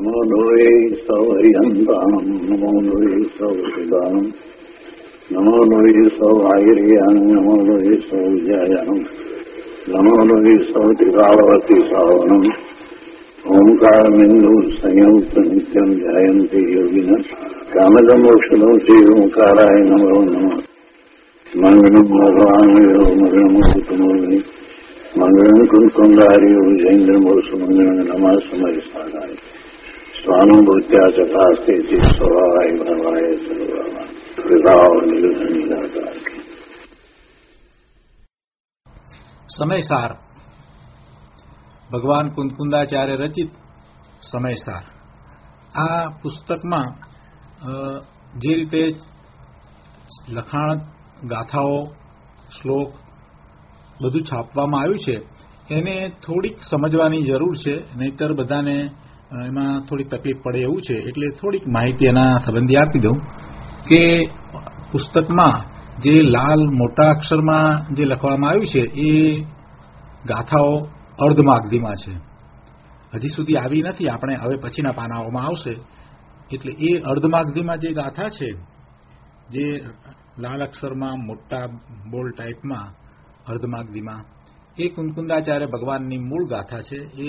નમો લોહે સૌહરિહંતાણમ નમો લોહે સૌહિદાનમ નમો લોહે સૌઆયર્યાણમ નમો લોહે સૌજયાણમ નમો લોહે સૌત્રિકાળવતી સાવનમ ઓમકારમિંદુ સંયુક્ત નિત્યમ જાયંતિ યોગિન કામદમોક્ષદો શ્રી ઓંકારાય નમો નમઃ મંગળમ ભગવાનયો મંગળમૂર્તમૂર્તિ મંગળમ કુંકુંદાર્યો જૈન્દ્રમોષ મંગળમ નમઃ સમયસાનાય સ્વાનુભૂત્યા ચકાસ્તે સ્વભાવાય ભવાય સર્વમાં વિભાવ નિલધનિલાકાર. સમયસાર ભગવાન કુંદકુંદાચાર્ય રચિત સમયસાર. આ પુસ્તકમાં જે રીતે લખાણ, ગાથાઓ, શ્લોક બધું છાપવામાં આવ્યું છે એને થોડીક સમજવાની જરૂર છે, નહીતર બધાને એમાં થોડીક તકલીફ પડે એવું છે. એટલે થોડીક માહિતી એના સંબંધી આપી દઉં કે પુસ્તકમાં જે લાલ મોટા અક્ષરમાં જે લખવામાં આવ્યું છે એ ગાથાઓ અર્ધમાગધીમાં છે. હજી સુધી આવી નથી, આપણે હવે પછીના પાનાઓમાં આવશે. એટલે એ અર્ધમાગધીમાં જે ગાથા છે, જે લાલ અક્ષરમાં મોટા બોલ્ડ ટાઈપમાં અર્ધમાગધીમાં, એ કુંદકુંદાચાર્ય ભગવાનની મૂળ ગાથા છે. એ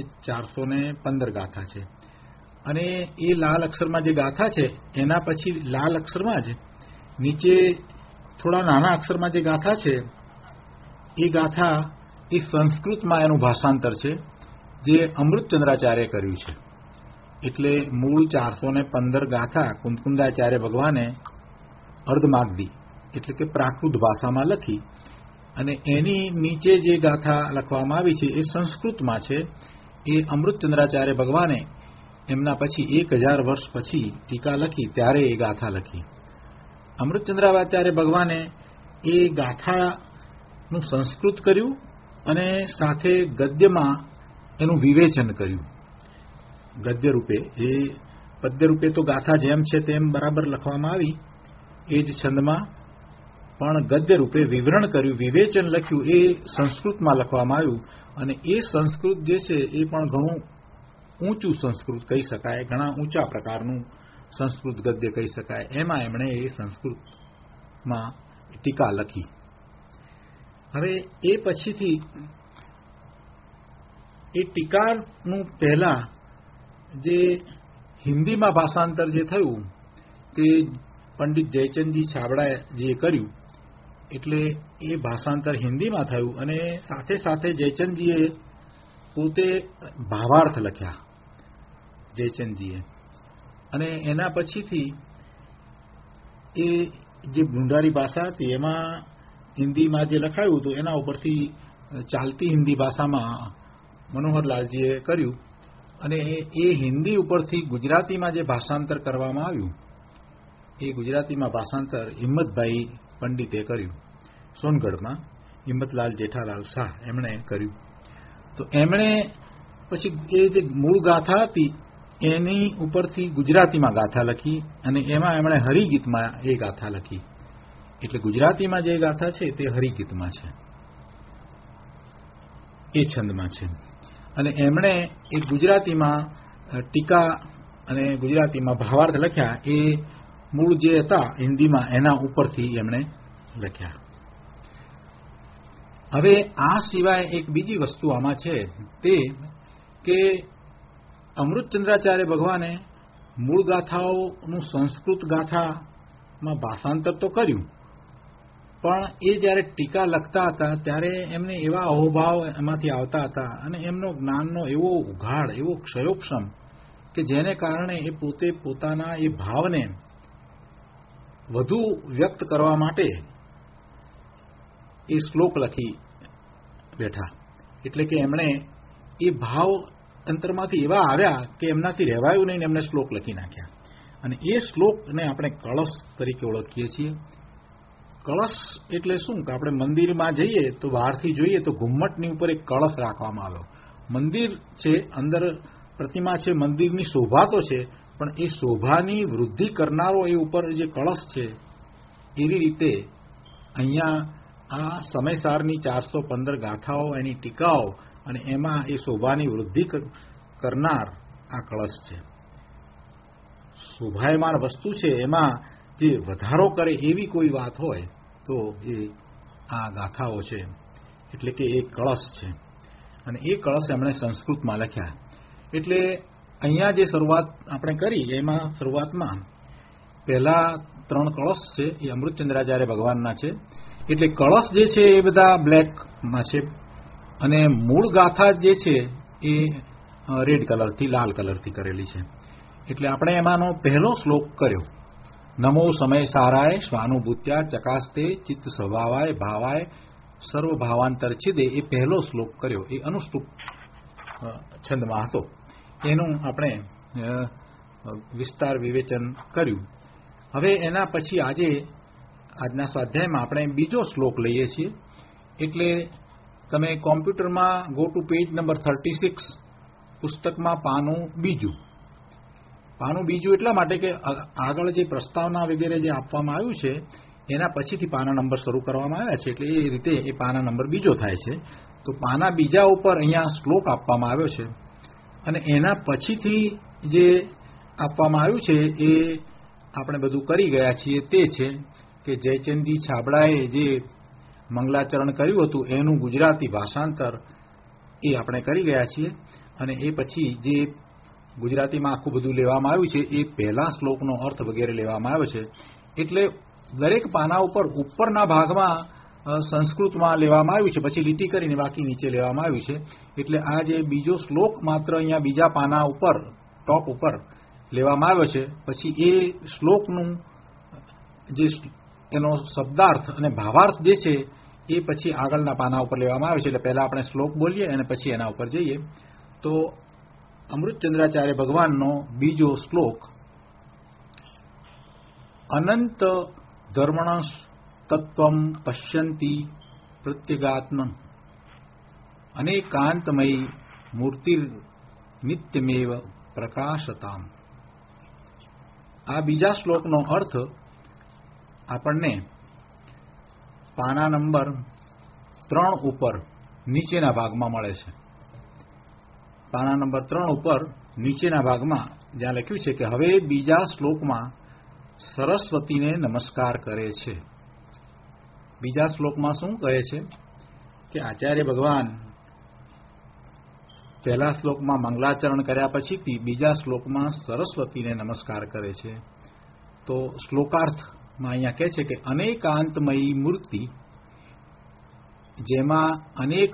415 ગાથા છે. અને એ લાલ અક્ષરમાં જે ગાથા છે એના પછી લાલ અક્ષરમાં જ નીચે થોડા નાના અક્ષરમાં જે ગાથા છે એ ગાથા એ સંસ્કૃતમાં એનું ભાષાંતર છે જે અમૃતચંદ્રાચાર્ય કર્યું છે. એટલે મૂળ 415 ગાથા કુંદકુંદાચાર્ય ભગવાને અર્ધમાગધી એટલે કે પ્રાકૃત ભાષામાં લખી, અને એની નીચે જે ગાથા લખવામાં આવી છે એ સંસ્કૃતમાં છે. એ અમૃતચંદ્રાચાર્ય ભગવાને એમના પછી 1000 વર્ષ પછી ટીકા લખી ત્યારે એ ગાથા લખી. અમૃતચંદ્રાચાર્ય ભગવાને એ ગાથાનું સંસ્કૃત કર્યું અને સાથે ગદ્યમાં એનું વિવેચન કર્યું. ગદ્ય રૂપે, એ પદ્ય રૂપે તો ગાથા જેમ છે તેમ બરાબર લખવામાં આવી એ જ છંદમાં, પણ ગદ્ય રૂપે વિવરણ કર્યું, વિવેચન લખ્યું, એ સંસ્કૃતમાં લખવામાં આવ્યું. અને એ સંસ્કૃત જે છે એ પણ ઘણું ઊંચું સંસ્કૃત કહી શકાય, ઘણા ઊંચા પ્રકારનું સંસ્કૃત ગદ્ય કહી શકાય. એમાં એમણે એ સંસ્કૃતમાં ટીકા લખી. હવે એ પછીથી એ ટીકાનું પહેલા જે હિન્દીમાં ભાષાંતર જે થયું તે પંડિત જયચંદજી છાબડાજીએ કર્યું. એટલે એ ભાષાંતર હિન્દીમાં થયું અને સાથે સાથે જયચંદજીએ પોતે ભાવાર્થ લખ્યા, જયચંદજીએ. અને એના પછીથી એ જે ગુંડારી ભાષા હતી એમાં હિન્દીમાં જે લખાયું હતું એના ઉપરથી ચાલતી હિન્દી ભાષામાં મનોહરલાલજીએ કર્યું. અને એ હિન્દી ઉપરથી ગુજરાતીમાં જે ભાષાંતર કરવામાં આવ્યું એ ગુજરાતીમાં ભાષાંતર હિંમતભાઈ પંડિતે કર્યું. સોનગઢમાં હિંમતલાલ જેઠાલાલ શાહ એમણે કર્યું. તો એમણે પછી એ જે મૂળ ગાથા હતી એની ઉપરથી ગુજરાતીમાં ગાથા લખી અને એમાં એમણે હરિગીતમાં એ ગાથા લખી. એટલે ગુજરાતીમાં જે ગાથા છે તે હરિગીતમાં છે, એ છંદમાં છે. અને એમણે એ ગુજરાતીમાં ટીકા અને ગુજરાતીમાં ભાવાર્થ લખ્યા એ મૂળ જે હતા હિન્દીમાં એના ઉપરથી એમણે લખ્યા. હવે આ સિવાય એક બીજી વસ્તુ આમાં છે તે કે અમૃતચંદ્રાચાર્ય ભગવાને મૂળ ગાથાઓનું સંસ્કૃત ગાથામાં ભાષાંતર તો કર્યું, પણ એ જ્યારે ટીકા લખતા હતા ત્યારે એમને એવા અહોભાવ એમાંથી આવતા હતા અને એમનો જ્ઞાનનો એવો ઉઘાડ, એવો ક્ષયોક્ષમ કે જેને કારણે એ પોતે પોતાના એ ભાવને વધુ વ્યક્ત કરવા માટે એ શ્લોક લખી બેઠા. એટલે કે એમણે એ ભાવ અંતરમાંથી એવા આવ્યા કે એમનાથી રહેવાયું નહીં ને એમને શ્લોક લખી નાખ્યા. અને એ શ્લોકને આપણે કળશ તરીકે ઓળખીએ છીએ. કળશ એટલે શું કે આપણે મંદિરમાં જઈએ તો બહારથી જોઈએ તો ઘુમ્મટની ઉપર એક કળશ રાખવામાં આવ્યો. મંદિર છે, અંદર પ્રતિમા છે, મંદિરની શોભા તો છે, પણ એ શોભાની વૃદ્ધિ કરનારો એ ઉપર જે કળશ છે એવી રીતે અહીંયા આ સમયસારની 415 ગાથાઓ, એની ટીકાઓ અને એમાં એ શોભાની વૃદ્ધિ કરનાર આ કળશ છે. શોભાયમાન વસ્તુ છે, એમાં જે વધારો કરે એવી કોઈ વાત હોય તો એ આ ગાથાઓ છે, એટલે કે એ કળશ છે. અને એ કળશ એમણે સંસ્કૃતમાં લખ્યા. એટલે અહીંયા જે શરૂઆત આપણે કરી એમાં શરૂઆતમાં પહેલા 3 કળશ છે એ અમૃતચંદ્રાચાર્ય ભગવાનના છે. એટલે કળશ જે છે એ બધા બ્લેકમાં છે અને મૂળ ગાથા જે છે એ રેડ કલરથી, લાલ કલરથી કરેલી છે. એટલે આપણે એમાંનો પહેલો શ્લોક કર્યો, નમો સમય સારાય સ્વાનુભૂત્યા ચકાસ્તે ચિત્ત સ્વભાવાય ભાવાય સર્વભાવાંતરછિદે, એ પહેલો શ્લોક કર્યો. એ અનુષ્ટુપ છંદમાં હતો. એનું આપણે વિસ્તાર વિવેચન કર્યું. હવે એના પછી આજના સ્વાધ્યાયમાં આપણે બીજો શ્લોક લઈએ છીએ. એટલે તમે કોમ્પ્યુટરમાં ગો ટુ પેજ નંબર 36, પુસ્તકમાં પાનું બીજું એટલા માટે કે આગળ જે પ્રસ્તાવના વગેરે જે આપવામાં આવ્યું છે એના પછીથી પાના નંબર શરૂ કરવામાં આવ્યા છે. એટલે એ રીતે એ પાના નંબર બીજો થાય છે. તો પાના બીજા ઉપર અહીંયા શ્લોક આપવામાં આવ્યો છે અને એના પછીથી જે આપવામાં આવ્યું છે એ આપણે બધું કરી ગયા છીએ. તે છે કે જયચંદી છાબડાએ જે મંગલાચરણ કર્યું હતું એનું ગુજરાતી ભાષાંતર એ આપણે કરી ગયા છીએ. અને એ પછી જે ગુજરાતીમાં આખું બધું લેવામાં આવ્યું છે એ પહેલા શ્લોકનો અર્થ વગેરે લેવામાં આવ્યો છે. એટલે દરેક પાના ઉપર ઉપરના ભાગમાં સંસ્કૃતમાં લેવામાં આવ્યું છે, પછી લીટી કરીને બાકી નીચે લેવામાં આવ્યું છે. એટલે આ જે બીજો શ્લોક માત્ર અહીંયા બીજા પાના ઉપર ટોપ ઉપર લેવામાં આવ્યો છે. પછી એ શ્લોકનું જે એનો શબ્દાર્થ અને ભાવાર્થ જે છે એ પછી આગળના પાના ઉપર લેવામાં આવે છે. એટલે પહેલા આપણે શ્લોક બોલીએ અને પછી એના ઉપર જઈએ. તો અમૃતચંદ્રાચાર્ય ભગવાનનો બીજો શ્લોક, અનંત ધર્મણ તત્વમ પશ્યંતી પ્રત્યેગાત્મ અનેકાંતમયી મૂર્તિર નિત્યમેવ પ્રકાશતામ. આ બીજા શ્લોકનો અર્થ આપણને પાના નંબર 3 ઉપર નીચેના ભાગમાં મળે છે. પાના નંબર 3 ઉપર નીચેના ભાગમાં જ્યાં લખ્યું છે કે હવે બીજા શ્લોકમાં સરસ્વતીને નમસ્કાર કરે છે. બીજા શ્લોકમાં શું કહે છે કે આચાર્ય ભગવાન પહેલા શ્લોકમાં મંગલાચરણ કર્યા પછીથી બીજા શ્લોકમાં સરસ્વતીને નમસ્કાર કરે છે. તો શ્લોકાર્થમાં અહીંયા કહે છે કે અનેકાંતમયી મૂર્તિ, જેમાં અનેક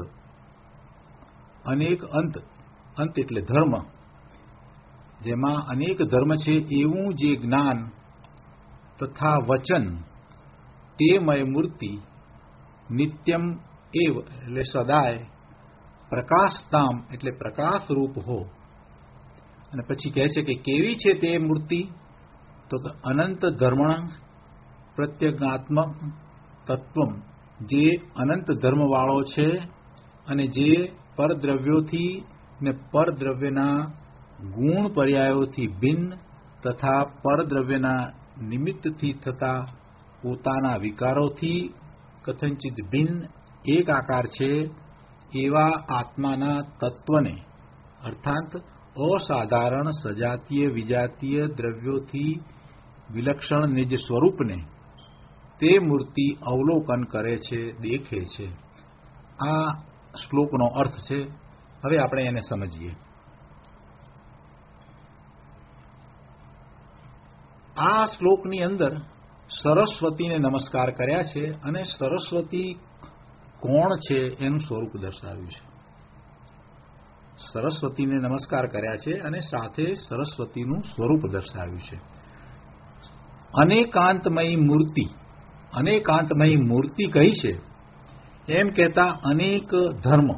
અંત એટલે ધર્મ, જેમાં અનેક ધર્મ છે એવું જે જ્ઞાન તથા વચન તેમય મૂર્તિ નિત્યમ એવ એટલે સદાય, પ્રકાશતામ એટલે પ્રકાશરૂપ હો. અને પછી કહે છે કે કેવી છે તે મૂર્તિ, તો અનંત ધર્મણ પ્રત્યેગાત્મક તત્વમ, જે અનંત ધર્મવાળો છે અને જે પરદ્રવ્યોથી ને પરદ્રવ્યના ગુણ પર્યાયોથી ભિન્ન તથા પરદ્રવ્યના નિમિત્તથી થતા પોતાના વિકારોથી કથંચિત ભિન્ન એક આકાર છે એવા આત્માના તત્વને, અર્થાત અસાધારણ સજાતીય વિજાતીય દ્રવ્યોથી વિલક્ષણ નિજ સ્વરૂપને તે મૂર્તિ અવલોકન કરે છે, દેખે છે. આ શ્લોકનો અર્થ છે. હવે આપણે એને સમજીએ. આ શ્લોકની અંદર સરસ્વતીને નમસ્કાર કર્યા છે અને સરસ્વતી કોણ છે એનું સ્વરૂપ દર્શાવ્યું છે. સરસ્વતીને નમસ્કાર કર્યા છે અને સાથે સરસ્વતીનું સ્વરૂપ દર્શાવ્યું છે. અનેકાંતમયી મૂર્તિ કહી છે એમ કહેતા અનેક ધર્મ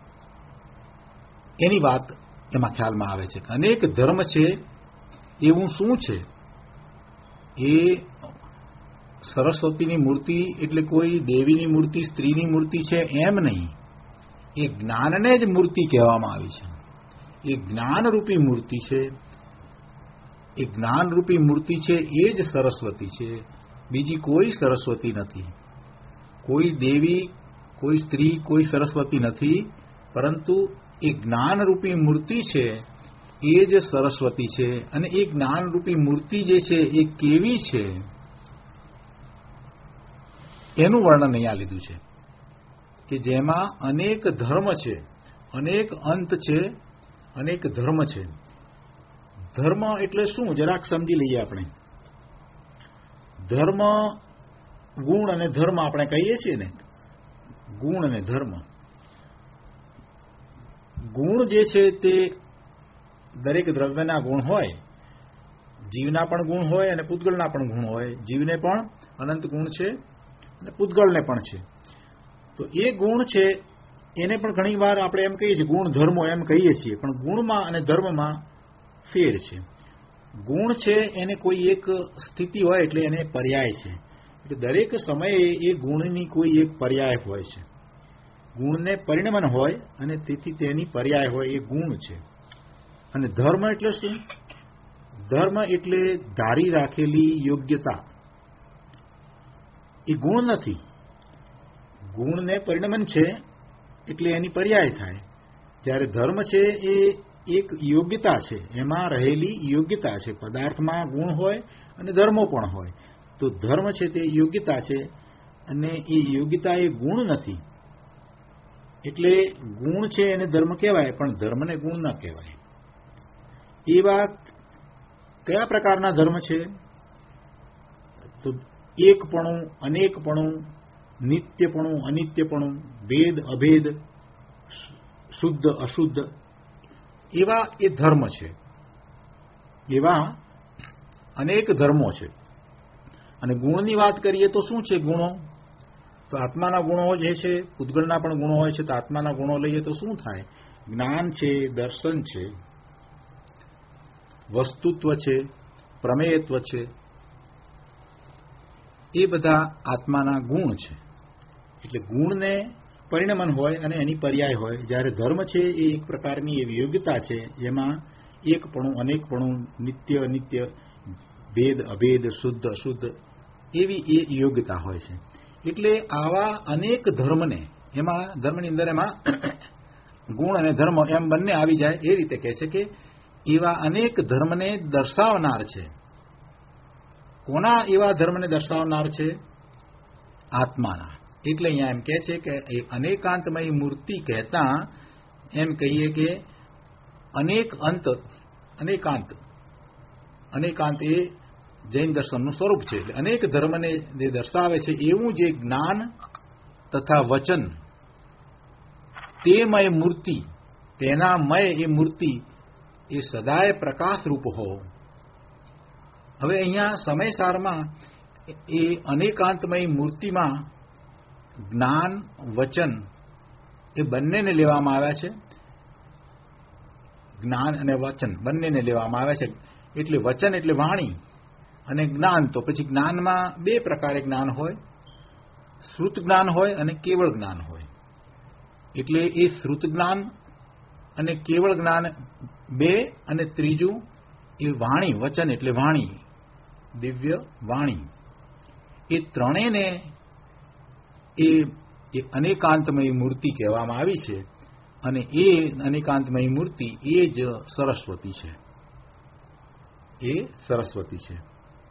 એની વાત એમાં ખ્યાલમાં આવે છે. અનેક ધર્મ છે એવું શું છે? એ સરસ્વતીની મૂર્તિ એટલે કોઈ દેવીની મૂર્તિ, સ્ત્રીની મૂર્તિ છે એમ નહીં. એ જ્ઞાનને જ મૂર્તિ કહેવામાં આવી છે. એ જ્ઞાનરૂપી મૂર્તિ છે. એ જ્ઞાનરૂપી મૂર્તિ છે એ જ સરસ્વતી છે. બીજી કોઈ સરસ્વતી નથી. કોઈ દેવી, કોઈ સ્ત્રી, કોઈ સરસ્વતી નથી. પરંતુ એ જ્ઞાનરૂપી મૂર્તિ છે એ જ સરસ્વતી છે. અને એ જ્ઞાનરૂપી મૂર્તિ જે છે એ કેવી છે એનું વર્ણન અહીંયા લીધું છે કે જેમાં અનેક ધર્મ છે, અનેક અંત છે, અનેક ધર્મ છે. ધર્મ એટલે શું જરાક સમજી લઈએ આપણે. ધર્મ ગુણ અને ધર્મ આપણે કહીએ છીએ ને, ગુણ અને ધર્મ. ગુણ જે છે તે દરેક દ્રવ્યના ગુણ હોય, જીવના પણ ગુણ હોય અને પૂતગળના પણ ગુણ હોય. જીવને પણ અનંત ગુણ છે અને પૂતગળને પણ છે. તો એ ગુણ છે એને પણ ઘણી વાર આપણે એમ કહીએ છીએ ગુણ ધર્મો એમ કહીએ છીએ, પણ ગુણમાં અને ધર્મમાં ફેર છે. ગુણ છે એને કોઈ એક સ્થિતિ હોય એટલે એને પર્યાય છે. એટલે દરેક સમયે એ ગુણની કોઈ એક પર્યાય હોય છે. ગુણને પરિણમન હોય અને તેથી તેની પર્યાય હોય, એ ગુણ છે. અને ધર્મ એટલે શું? ધર્મ એટલે ધારી રાખેલી યોગ્યતા. એ ગુણ નથી. ગુણને પરિણમન છે એટલે એની પર્યાય થાય. જ્યારે ધર્મ છે એ એક યોગ્યતા છે, એમાં રહેલી યોગ્યતા છે. પદાર્થમાં ગુણ હોય અને ધર્મો પણ હોય. તો ધર્મ છે તે યોગ્યતા છે અને એ યોગ્યતા એ ગુણ નથી. એટલે ગુણ છે એને ધર્મ કહેવાય, પણ ધર્મને ગુણ ન કહેવાય. એવા કયા પ્રકારના ધર્મ છે? તો એકપણું, અનેકપણું, નિત્યપણું, અનિત્યપણું, ભેદ અભેદ, શુદ્ધ અશુદ્ધ, એવા એ ધર્મ છે. એવા અનેક ધર્મો છે. અને ગુણની વાત કરીએ તો શું છે ગુણો? તો આત્માના ગુણો જે છે, પૂતગળના પણ ગુણો હોય છે. તો આત્માના ગુણો લઈએ તો શું થાય? જ્ઞાન છે, દર્શન છે, વસ્તુત્વ છે, પ્રમેયત્વ છે. એ બધા આત્માના ગુણ છે. એટલે ગુણને પરિણમન હોય અને એની પર્યાય હોય. જ્યારે ધર્મ છે એ એક પ્રકારની એવી યોગ્યતા છે જેમાં એકપણું, અનેકપણું, નિત્ય અનિત્ય, ભેદ અભેદ, શુદ્ધ અશુદ્ધ, એવી એ યોગ્યતા હોય છે. એટલે આવા અનેક ધર્મને, એમાં ધર્મની અંદર એમાં ગુણ અને ધર્મ એમ બંને આવી જાય. એ રીતે કહે છે કે એવા અનેક ધર્મને દર્શાવનાર છે. કોના એવા ધર્મને દર્શાવનાર છે? આત્માના. એટલે અહીંયા એમ કહે છે કે એ અનેકાંતમય મૂર્તિ કહેતા એમ કહીએ કે અનેક અંત, અનેકાંત. અનેકાંત એ જૈન દર્શનનું સ્વરૂપ છે. એટલે અનેક ધર્મને જે દર્શાવે છે એવું જે જ્ઞાન તથા વચન, તેમય મૂર્તિ, તેના મય એ મૂર્તિ એ સદાય પ્રકાશરૂપ હો. હવે અહીંયા સમયસારમાં એ અનેકાંતમય મૂર્તિમાં જ્ઞાન, વચન એ બંનેને લેવામાં આવ્યા છે. જ્ઞાન અને વચન બંનેને લેવામાં આવ્યા છે. એટલે વચન એટલે વાણી અને જ્ઞાન. તો પછી જ્ઞાનમાં બે પ્રકારે જ્ઞાન હોય, શ્રુત જ્ઞાન હોય અને કેવળ જ્ઞાન હોય. એટલે એ શ્રુત જ્ઞાન અને કેવળ જ્ઞાન બે, અને ત્રીજું એ વાણી, વચન એટલે વાણી, દિવ્ય વાણી. એ ત્રણેયને એ અનેકાંતમય મૂર્તિ કહેવામાં આવી છે. અને એ અનેકાંતમય મૂર્તિ એ જ સરસ્વતી છે. એ સરસ્વતી છે.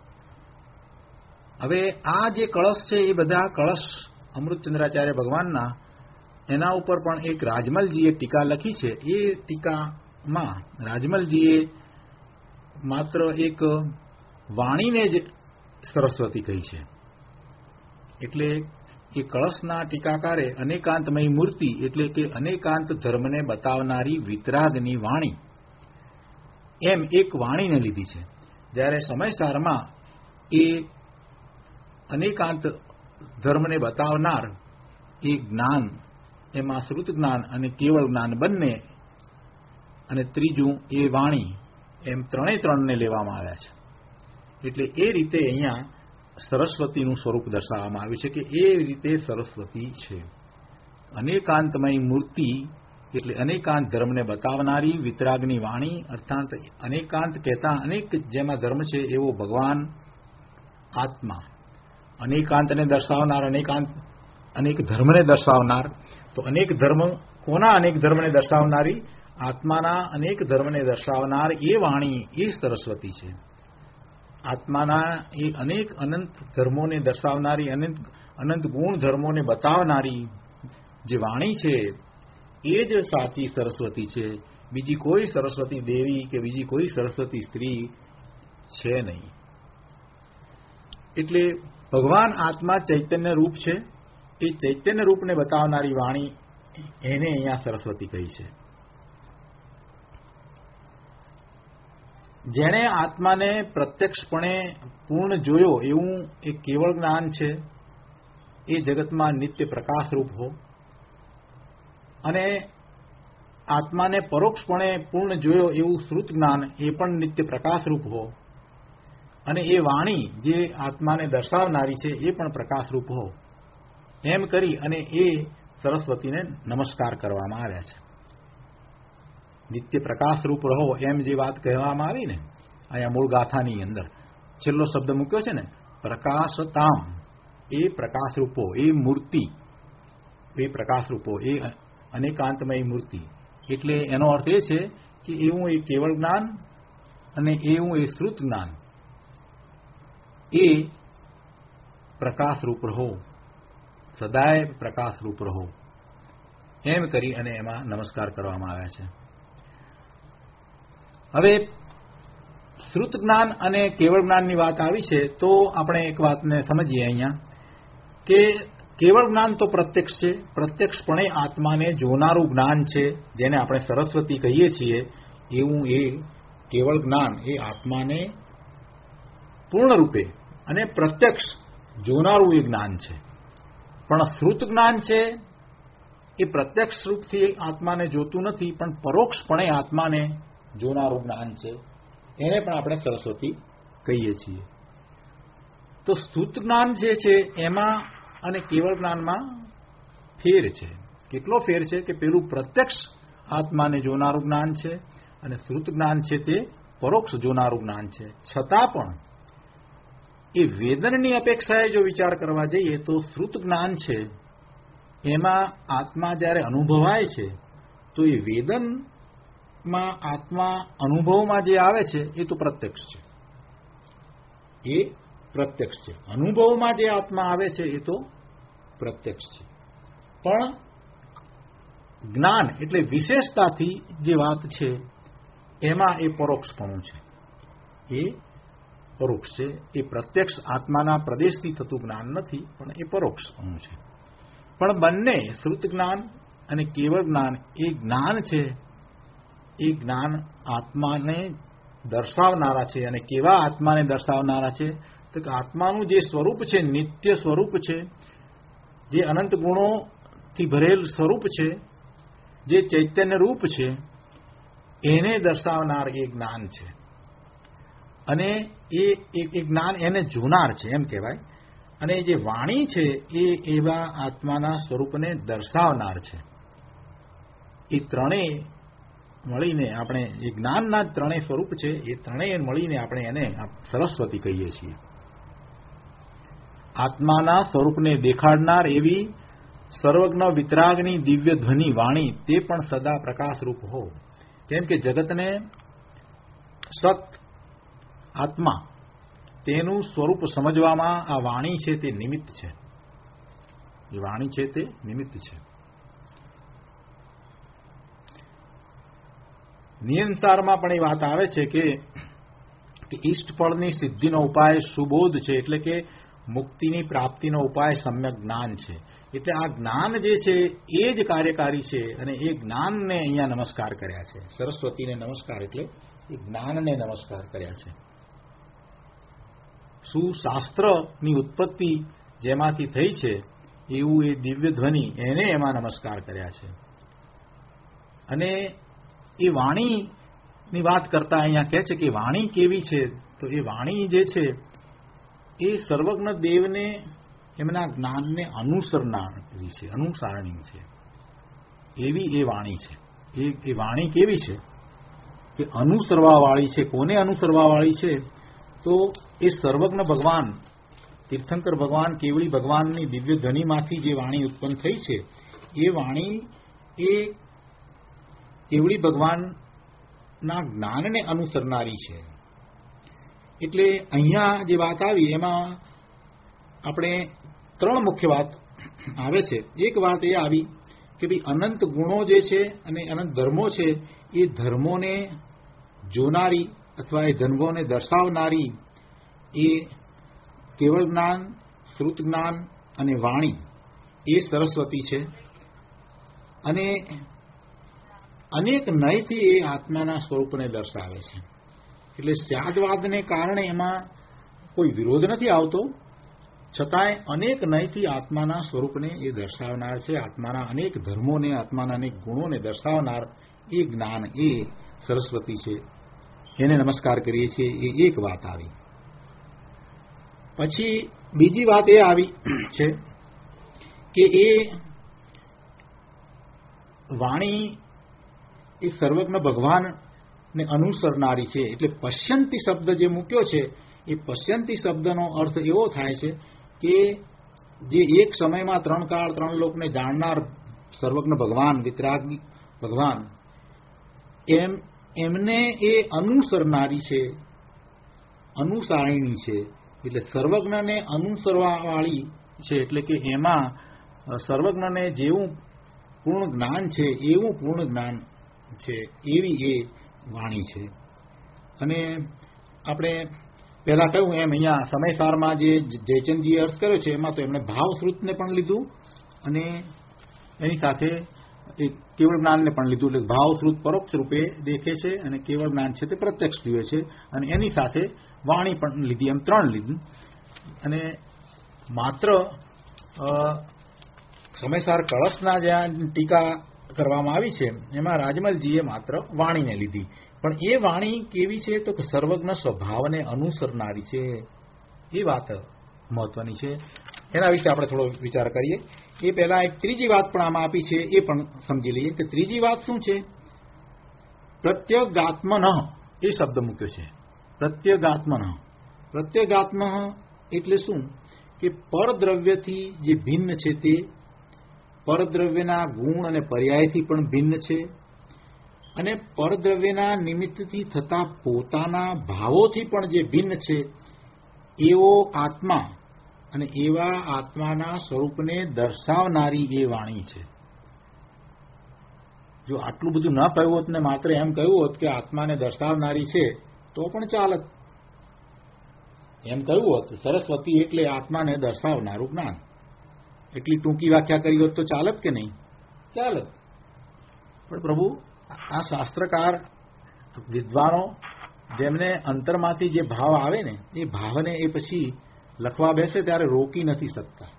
હવે આ જે કળશ છે એ બધા કળશ અમૃતચંદ્રાચાર્ય ભગવાનના, એના ઉપર પણ એક રાજમલજીએ ટીકા લખી છે. એ ટીકામાં રાજમલજીએ માત્ર એક વાણીને જ સરસ્વતી કહી છે. એટલે એ કળશના ટીકાકારે અનેકાંતમય મૂર્તિ એટલે કે અનેકાંત ધર્મને બતાવનારી વિતરાગની વાણી એમ એક વાણીને લીધી છે. જ્યારે સમયસારમાં એ અનેકાંત ધર્મને બતાવનાર એ જ્ઞાન, એમાં શ્રુત જ્ઞાન અને કેવળ જ્ઞાન બંને, અને ત્રીજું એ વાણી, એમ ત્રણને લેવામાં આવ્યા છે. એટલે એ રીતે અહીંયા સરસ્વતીનું સ્વરૂપ દર્શાવવામાં આવ્યું છે કે એ રીતે સરસ્વતી છે. અનેકાંતમય મૂર્તિ એટલે અનેકાંત ધર્મને બતાવનારી વિતરાગની વાણી. અર્થાત અનેકાંત કહેતા અનેક જેમાં ધર્મ છે એવો ભગવાન આત્મા. અનેકાંતને દર્શાવનાર, અનેક ધર્મને દર્શાવનાર. તો અનેક ધર્મ, કોના અનેક ધર્મને દર્શાવનારી? આત્માના અનેક ધર્મને દર્શાવનાર એ વાણી એ સરસ્વતી છે. આત્માના એ અનેક અનંત ધર્મોને દર્શાવનારી, અનંત ગુણ ધર્મોને બતાવનારી જે વાણી છે એ જ સાચી સરસ્વતી છે. બીજી કોઈ સરસ્વતી દેવી કે બીજી કોઈ સરસ્વતી સ્ત્રી છે નહીં. એટલે ભગવાન આત્મા ચૈતન્ય રૂપ છે. એ ચૈતન્ય રૂપને બતાવનારી વાણી એને અહીંયા સરસ્વતી કહી છે. જેણે આત્માને પ્રત્યક્ષપણે પૂર્ણ જોયો એવું એક કેવળ જ્ઞાન છે. એ જગતમાં નિત્ય પ્રકાશરૂપ હો. અને આત્માને પરોક્ષપણે પૂર્ણ જોયો એવું શ્રુત જ્ઞાન એ પણ નિત્ય પ્રકાશરૂપ હો. અને એ વાણી જે આત્માને દર્શાવનારી છે એ પણ પ્રકાશરૂપ હો. એમ કરી અને એ સરસ્વતીને નમસ્કાર કરવામાં આવ્યા છે. નિત્ય પ્રકાશરૂપ રહો એમ જે વાત કહેવામાં આવી ને અહીંયા મૂળ ગાથાની અંદર છેલ્લો શબ્દ મૂક્યો છે ને, પ્રકાશતામ, એ પ્રકાશરૂપો, એ મૂર્તિ, એ પ્રકાશરૂપો, એ અનેકાંતમય મૂર્તિ. એટલે એનો અર્થ એ છે કે એવું એ કેવળ જ્ઞાન અને એવું એ શ્રુત જ્ઞાન એ પ્રકાશરૂપ રહો, સદાય પ્રકાશરૂપ રહો એમ કરી અને એમાં નમસ્કાર કરવામાં આવ્યા છે. હવે શ્રુત જ્ઞાન અને કેવળ જ્ઞાનની વાત આવી છે તો આપણે એક વાતને સમજીએ અહીંયા કે કેવળ જ્ઞાન તો પ્રત્યક્ષ છે. પ્રત્યક્ષપણે આત્માને જોનારું જ્ઞાન છે, જેને આપણે સરસ્વતી કહીએ છીએ. એવું એ કેવળ જ્ઞાન એ આત્માને પૂર્ણ રૂપે અને પ્રત્યક્ષ જોનારું એ જ્ઞાન છે. પણ શ્રુત જ્ઞાન છે એ પ્રત્યક્ષ રૂપથી આત્માને જોતું નથી, પણ પરોક્ષપણે આત્માને જોનારું જ્ઞાન છે. એને પણ આપણે સરસ્વતી કહીએ છીએ. તો શ્રુત જ્ઞાન જે છે એમાં અને કેવળ જ્ઞાનમાં ફેર છે. કેટલો ફેર છે કે પેલું પ્રત્યક્ષ આત્માને જોનારું જ્ઞાન છે અને શ્રુત જ્ઞાન છે તે પરોક્ષ જોનારું જ્ઞાન છે. છતાં પણ એ વેદનની અપેક્ષાએ જો વિચાર કરવા જઈએ તો શ્રુત જ્ઞાન છે એમાં આત્મા જ્યારે અનુભવાય છે તો એ વેદનમાં આત્મા અનુભવમાં જે આવે છે એ તો પ્રત્યક્ષ છે. એ પ્રત્યક્ષ છે. અનુભવમાં જે આત્મા આવે છે એ તો પ્રત્યક્ષ છે. પણ જ્ઞાન એટલે વિશેષતાથી જે વાત છે એમાં એ પરોક્ષપણું છે. એ પરોક્ષ છે. એ પ્રત્યક્ષ આત્માના પ્રદેશથી થતું જ્ઞાન નથી, પણ એ પરોક્ષપણું છે. પણ બંને શ્રુત જ્ઞાન અને કેવળ જ્ઞાન એ જ્ઞાન છે. એ જ્ઞાન આત્માને દર્શાવનારા છે. અને કેવા આત્માને દર્શાવનારા છે તો કે આત્માનું જે સ્વરૂપ છે, નિત્ય સ્વરૂપ છે, જે અનંત ગુણોથી ભરેલ સ્વરૂપ છે, જે ચૈતન્ય રૂપ છે, એને દર્શાવનાર એ જ્ઞાન છે. અને એ જ્ઞાન એને જોનાર છે એમ કહેવાય. અને જે વાણી છે એ એવા આત્માના સ્વરૂપને દર્શાવનાર છે. એ ત્રણેય મળીને આપણે એ જ્ઞાનના ત્રણેય સ્વરૂપ છે, એ ત્રણેય મળીને આપણે એને સરસ્વતી કહીએ છીએ. આત્માના સ્વરૂપને દેખાડનાર એવી સર્વજ્ઞ વિતરાગની દિવ્ય ધ્વનિ વાણી તે પણ સદા પ્રકાશરૂપ હો. કેમ કે જગતને સત આત્મા તેનું સ્વરૂપ સમજવામાં આ વાણી છે તે નિમિત્ત છે. એ વાણી છે તે નિમિત્ત છે. નિયંસારમાં પણ એ વાત આવે છે કે ઈષ્ટફળની સિદ્ધિનો ઉપાય સુબોધ છે. એટલે કે મુક્તિની પ્રાપ્તિનો ઉપાય સમ્યક જ્ઞાન છે. એટલે આ જ્ઞાન જે છે એ જ કાર્યકારી છે. અને એ જ્ઞાનને અહીંયા નમસ્કાર કર્યા છે. સરસ્વતીને નમસ્કાર એટલે એ જ્ઞાનને નમસ્કાર કર્યા છે. સુશાસ્ત્રની ઉત્પત્તિ જેમાંથી થઈ છે એવું એ દિવ્ય ધ્વનિ એને એમાં નમસ્કાર કર્યા છે. અને એ વાણીની વાત કરતા અહીંયા કહે છે કે વાણી કેવી છે તો એ વાણી જે છે એ સર્વજ્ઞ દેવને એમના જ્ઞાનને અનુસરનારી છે, અનુસારણી છે. એવી એ વાણી છે. એ વાણી કેવી છે કે અનુસરવાવાળી છે. કોને અનુસરવાવાળી છે તો એ સર્વજ્ઞ ભગવાન તીર્થંકર ભગવાન કેવળી ભગવાનની દિવ્ય ધ્વનિમાંથી જે વાણી ઉત્પન્ન થઈ છે એ વાણી એ એવડી ભગવાનના જ્ઞાનને અનુસરનારી છે. એટલે અહીંયા જે વાત આવી એમાં આપણે 3 મુખ્ય વાત આવે છે. એક વાત એ આવી કે ભાઈ અનંત ગુણો જે છે અને અનંત ધર્મો છે એ ધર્મોને જોનારી અથવા એ ધર્મોને દર્શાવનારી એ કેવળ જ્ઞાન, શ્રુત જ્ઞાન અને વાણી એ સરસ્વતી છે. અને અનેક નયથી એ આત્માના સ્વરૂપને દર્શાવે છે. એટલે સ્યાદવાદને કારણે એમાં કોઈ વિરોધ નથી આવતો, છતાંય અનેક નયથી આત્માના સ્વરૂપને એ દર્શાવનાર છે. આત્માના અનેક ધર્મોને, આત્માના અનેક ગુણોને દર્શાવનાર એ જ્ઞાન એ સરસ્વતી છે. એને નમસ્કાર કરીએ છીએ. એ એક વાત આવી. પછી બીજી વાત એ આવી છે કે એ વાણી એ સર્વજ્ઞ ભગવાનને અનુસરનારી છે. એટલે પશ્યંતી શબ્દ જે મૂક્યો છે એ પશ્યંતી શબ્દનો અર્થ એવો થાય છે કે જે એક સમયમાં 3 કાળ 3 લોકને જાણનાર સર્વજ્ઞ ભગવાન, વિતરાગી ભગવાન, એમને એ અનુસરનારી છે, અનુસારિણી છે. એટલે સર્વજ્ઞને અનુસરવાવાળી છે. એટલે કે એમાં સર્વજ્ઞને જેવું પૂર્ણ જ્ઞાન છે એવું પૂર્ણ જ્ઞાન છે, એવી એ વાણી છે. અને આપણે પહેલા કહ્યું એમ અહીંયા સમયસારમાં જે જયચંદજીએ અર્થ કર્યો છે એમાં તો એમણે ભાવશ્રુતને પણ લીધું અને એની સાથે એ કેવળ જ્ઞાનને પણ લીધું. એટલે ભાવશ્રુત પરોક્ષ રૂપે દેખે છે અને કેવળ જ્ઞાન છે તે પ્રત્યક્ષ જુએ છે. અને એની સાથે વાણી પણ લીધી. એમ 3 લીધી. અને માત્ર સમયસાર કળશના જ્યાં ટીકા કરવામાં આવી છે એમાં રાજમલજીએ માત્ર વાણીને લીધી. પણ એ વાણી કેવી છે તો કે સર્વજ્ઞ સ્વભાવને અનુસરનારી છે. એ વાત મહત્વની છે. એના વિશે આપણે થોડો વિચાર કરીએ. એ પહેલા એક ત્રીજી વાત પણ આમાં આપી છે, એ પણ સમજી લઈએ કે ત્રીજી વાત શું છે. પ્રત્યગાત્મન એ શબ્દ મૂક્યો છે. પ્રત્યગાત્મન. પ્રત્યગાત્મ એટલે શું કે પરદ્રવ્યથી જે ભિન્ન છે તે પરદ્રવ્યના ગુણ અને પર્યાયથી પણ ભિન્ન છે અને પરદ્રવ્યના નિમિત્તથી થતા પોતાના ભાવોથી પણ જે ભિન્ન છે એવો આત્મા અને એવા આત્માના સ્વરૂપને દર્શાવનારી એ વાણી છે. જો આટલું બધું ન કહ્યું હોત ને માત્ર એમ કહ્યું હોત કે આત્માને દર્શાવનારી છે તો પણ ચાલત. એમ કહ્યું હોત સરસ્વતી એટલે આત્માને દર્શાવનારું જ્ઞાન, એટલી ટૂંકી વ્યાખ્યા કરી હોત તો ચાલત કે નહીં? ચાલત. પણ પ્રભુ આ શાસ્ત્રકાર વિદ્વાનો જેમને અંતરમાંથી જે ભાવ આવે ને એ ભાવને એ પછી લખવા બેસે ત્યારે રોકી નથી શકતા.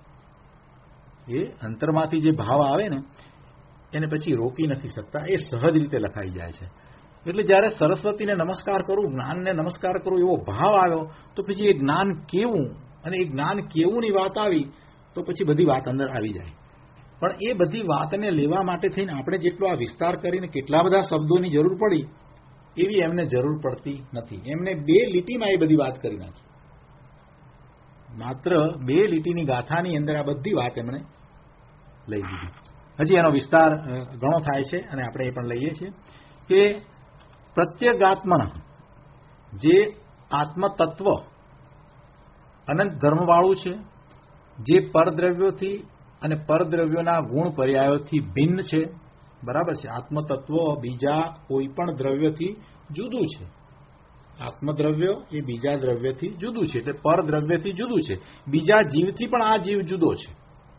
એ અંતરમાંથી જે ભાવ આવે ને એને પછી રોકી નથી શકતા. એ સહજ રીતે લખાઈ જાય છે. એટલે જ્યારે સરસ્વતીને નમસ્કાર કરું, જ્ઞાનને નમસ્કાર કરું એવો ભાવ આવ્યો તો પછી એ જ્ઞાન કેવું અને એ જ્ઞાન કેવુંની વાત આવી તો પછી બધી વાત અંદર આવી જાય. પણ એ બધી વાતને લેવા માટે થઈને આપણે જેટલો આ વિસ્તાર કરીને કેટલા બધા શબ્દોની જરૂર પડી એવી એમને જરૂર પડતી નથી. એમને 2 લીટીમાં એ બધી વાત કરી નાખી. માત્ર 2 લીટીની ગાથાની અંદર આ બધી વાત એમણે લઈ લીધી. હજી એનો વિસ્તાર ઘણો થાય છે અને આપણે એ પણ લઈએ છીએ કે પ્રત્યગાત્મન જે આત્મતત્વ અનંત ધર્મવાળું છે, જે પરદ્રવ્યોથી અને પરદ્રવ્યોના ગુણ પર્યાયોથી ભિન્ન છે. બરાબર છે. આત્મતત્વ બીજા કોઈ પણ દ્રવ્યથી જુદું છે. આત્મદ્રવ્ય એ બીજા દ્રવ્યથી જુદું છે. એટલે પરદ્રવ્યથી જુદું છે. બીજા જીવથી પણ આ જીવ જુદો છે.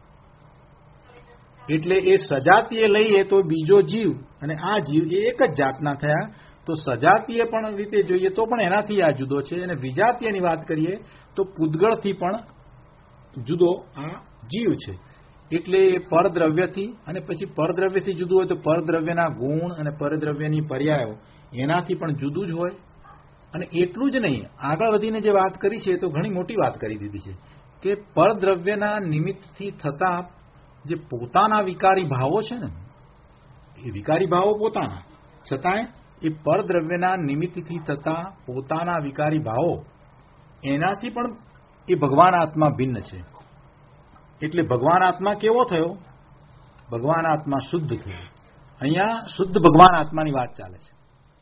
એટલે એ સજાતીય લઈએ તો બીજો જીવ અને આ જીવ એ એક જ જાતના થયા. તો સજાતીય પણ રીતે જોઈએ તો પણ એનાથી આ જુદો છે. અને વિજાતીયની વાત કરીએ તો પૂદગળથી પણ જુદો આ જીવ છે. એટલે પરદ્રવ્યથી અને પછી પરદ્રવ્યથી જુદું હોય તો પરદ્રવ્યના ગુણ અને પરદ્રવ્યની પર્યાયો એનાથી પણ જુદું જ હોય. અને એટલું જ નહીં, આગળ વધીને જે વાત કરી છે તો ઘણી મોટી વાત કરી દીધી છે કે પરદ્રવ્યના નિમિત્તથી થતા જે પોતાના વિકારી ભાવો છે ને એ વિકારી ભાવો પોતાના, છતાંય એ પરદ્રવ્યના નિમિત્તથી થતા પોતાના વિકારી ભાવો એનાથી પણ એ ભગવાન આત્મા ભિન્ન છે. એટલે ભગવાન આત્મા કેવો થયો? ભગવાન આત્મા શુદ્ધ થયો. અહીંયા શુદ્ધ ભગવાન આત્માની વાત ચાલે છે.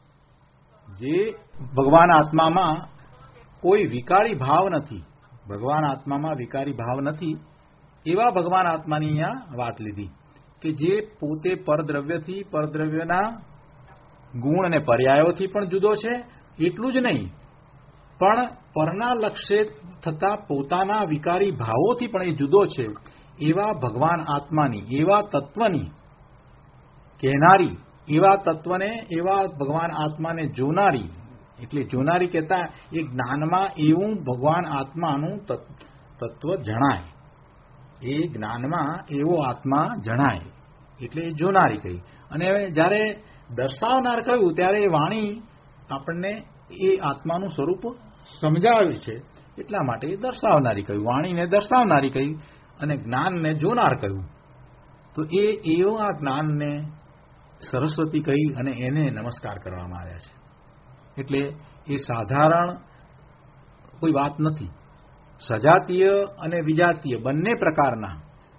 જે ભગવાન આત્મામાં કોઈ વિકારી ભાવ નથી, ભગવાન આત્મામાં વિકારી ભાવ નથી, એવા ભગવાન આત્માની અહીંયા વાત લીધી કે જે પોતે પરદ્રવ્યથી, પરદ્રવ્યના ગુણ અને પર્યાયોથી પણ જુદો છે. એટલું જ નહીં, પણ પરના લક્ષ્ય થતા પોતાના વિકારી ભાવોથી પણ એ જુદો છે. એવા ભગવાન આત્માની, એવા તત્વની કહેનારી, એવા તત્વને, એવા ભગવાન આત્માને જોનારી, એટલે જોનારી કહેતા એ જ્ઞાનમાં એવું ભગવાન આત્માનું તત્વ જણાય, એ જ્ઞાનમાં એવો આત્મા જણાય એટલે એ જોનારી કહી. અને જ્યારે દર્શાવનાર કહ્યું ત્યારે એ વાણી આપણને એ આત્માનું સ્વરૂપ સમજાવે છે, એટલા માટે એ દર્શાવનારી કહ્યું, વાણીને દર્શાવનારી કહી અને જ્ઞાનને જોનાર કહ્યું. તો એવા જ્ઞાનને સરસ્વતી કહી અને એને નમસ્કાર કરવામાં આવ્યા છે. એટલે એ સાધારણ કોઈ વાત નથી. સજાતીય અને વિજાતીય બંને પ્રકારના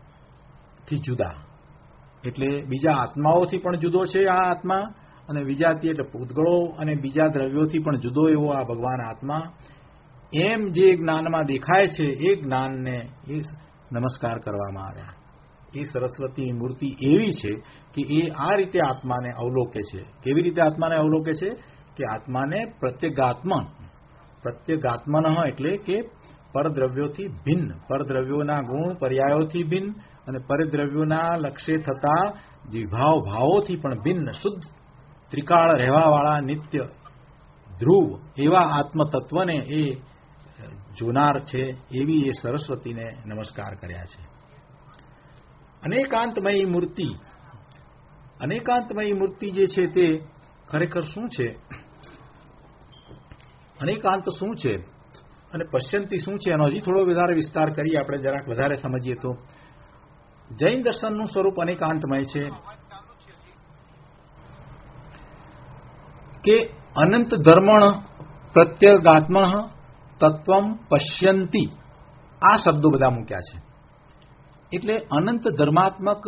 થી જુદા, એટલે બીજા આત્માઓથી પણ જુદો છે આ આત્મા, અને વિજાતીય એટલે પૂતગળો અને બીજા દ્રવ્યોથી પણ જુદો એવો આ ભગવાન આત્મા. એમ જે જ્ઞાનમાં દેખાય છે એ જ્ઞાનને એ નમસ્કાર કરવામાં આવ્યા. એ સરસ્વતી મૂર્તિ એવી છે કે એ આ રીતે આત્માને અવલોકે છે. કેવી રીતે આત્માને અવલોકે છે? કે આત્માને પ્રત્યેગાત્મન એટલે કે પરદ્રવ્યોથી ભિન્ન, પરદ્રવ્યોના ગુણ પર્યાયોથી ભિન્ન અને પરદ્રવ્યોના લક્ષ્ય થતા વિભાવ ભાવોથી પણ ભિન્ન, શુદ્ધ ત્રિકાળ રહેવાવાળા નિત્ય ધ્રુવ એવા આત્મતત્વને એ જોનાર છે. એવી એ સરસ્વતીને નમસ્કાર કર્યા છે. અનેકાંતમયી મૂર્તિ, અનેકાંતમયી મૂર્તિ જે છે તે ખરેખર શું છે, અનેકાંત શું છે અને પશ્યંતી શું છે, એનો હજી થોડો વધારે વિસ્તાર કરીએ, આપણે જરાક વધારે સમજીએ તો જૈન દર્શનનું સ્વરૂપ અનેકાંતમય છે કે અનંત ધર્મણ પ્રત્યેગાત્મન તત્વમ પશ્યંતી, આ શબ્દો બધા મૂક્યા છે. એટલે અનંત ધર્માત્મક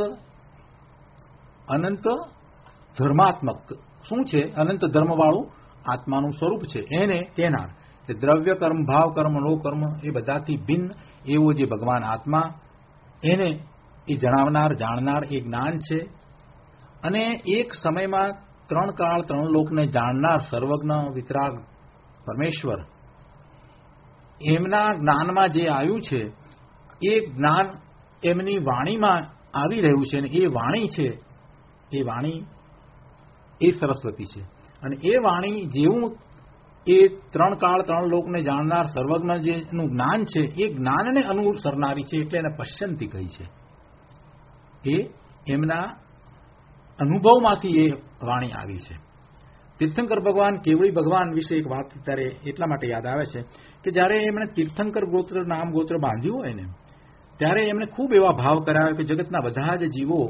શું છે? અનંત ધર્મવાળું આત્માનું સ્વરૂપ છે. એને તેના દ્રવ્ય કર્મ, ભાવ કર્મ, નો કર્મ એ બધાથી ભિન્ન એવો જે ભગવાન આત્મા, એને એ જણાવનાર, જાણનાર એ જ્ઞાન છે. અને એક સમયમાં ત્રણ કાળ ત્રણ લોકને જાણનાર સર્વજ્ઞ વિતરાગ પરમેશ્વર, એમના જ્ઞાનમાં જે આવ્યું છે એ જ્ઞાન એમની વાણીમાં આવી રહ્યું છે. અને એ વાણી છે, એ વાણી એ સરસ્વતી છે. અને એ વાણી જેવું એ ત્રણ કાળ ત્રણ લોકને જાણનાર સર્વજ્ઞ જેનું જ્ઞાન છે એ જ્ઞાનને અનુસરનારી છે. એટલે એને પશ્યંતી કહી છે. એ એમના અનુભવમાંથી એ વાણી આવી છે. તીર્થંકર ભગવાન, કેવળી ભગવાન વિશે એક વાત ત્યારે એટલા માટે યાદ આવે છે કે જ્યારે એમણે તીર્થંકર ગોત્ર નામ ગોત્ર બાંધ્યું હોય ને, ત્યારે એમણે ખૂબ એવા ભાવ કરાવ્યા કે જગતના બધા જ જીવો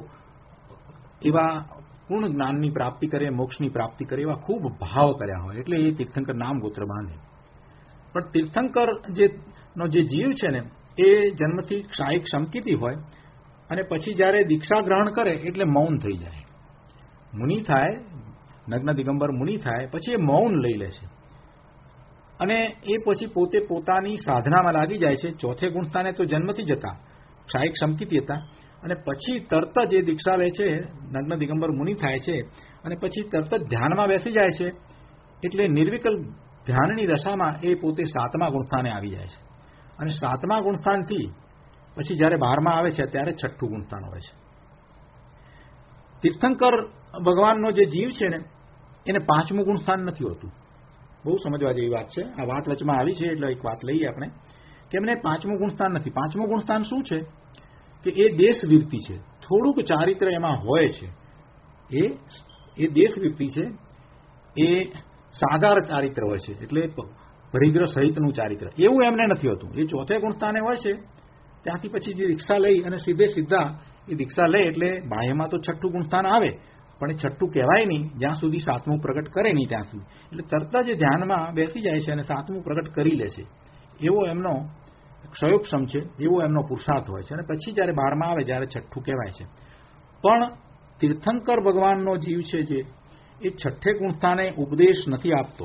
એવા પૂર્ણ જ્ઞાનની પ્રાપ્તિ કરે, મોક્ષની પ્રાપ્તિ કરે, એવા ખૂબ ભાવ કર્યા હોય. એટલે એ તીર્થંકર નામ ગોત્ર બાંધે. પણ તીર્થંકર નો જે જીવ છે ને એ જન્મથી ક્ષાયિક શંકિતી હોય અને પછી જ્યારે દીક્ષા ગ્રહણ કરે એટલે મૌન થઈ જાય. મુનિ થાય, નગ્ન દિગંબર મુનિ થાય, પછી એ મૌન લઈ લે છે અને એ પછી પોતે પોતાની સાધનામાં લાગી જાય છે. ચોથે ગુણસ્થાને તો જન્મથી જ હતા, ક્ષાયિક શંકિતી હતા. અને પછી તરત જ એ દીક્ષા લે છે, નગ્ન દિગંબર મુનિ થાય છે અને પછી તરત જ ધ્યાનમાં બેસી જાય છે. એટલે નિર્વિકલ્પ ધ્યાનની દશામાં એ પોતે સાતમા ગુણસ્થાને આવી જાય છે. અને સાતમા ગુણસ્થાનથી પછી જ્યારે 12મા આવે છે ત્યારે છઠ્ઠું ગુણસ્થાન હોય છે. તીર્થંકર ભગવાનનો જે જીવ છે ને એને 5મું ગુણસ્થાન નથી હોતું. બહુ સમજવા જેવી વાત છે. આ વાત વચમાં આવી છે એટલે એક વાત લઈએ આપણે કે એમને 5મું ગુણસ્થાન નથી. 5મું ગુણસ્થાન શું છે કે એ દેશવીરતિ છે. થોડુંક ચારિત્ર એમાં હોય છે. એ દેશવીરતિ છે. એ સાધાર ચારિત્ર હોય છે, એટલે પરિગ્રહ સહિતનું ચારિત્ર. એવું એમને નથી હોતું. એ ચોથે ગુણસ્થાને હોય છે. ત્યાંથી પછી જે દીક્ષા લઈ અને સીધા એ દીક્ષા લે એટલે બાહ્યમાં તો છઠ્ઠું ગુણસ્થાન આવે, પણ એ છઠ્ઠું કહેવાય નહીં જ્યાં સુધી સાતમું પ્રગટ કરે નહીં ત્યાં સુધી. એટલે તરત જ ધ્યાનમાં બેસી જાય છે અને સાતમું પ્રગટ કરી લે છે. એવો એમનો ક્ષયોક્ષમ છે, એવો એમનો પુરુષાર્થ હોય છે. અને પછી જ્યારે 12મા આવે જ્યારે છઠ્ઠું કહેવાય છે. પણ તીર્થંકર ભગવાનનો જીવ છે જે એ છઠ્ઠે ગુણસ્થાને ઉપદેશ નથી આપતો.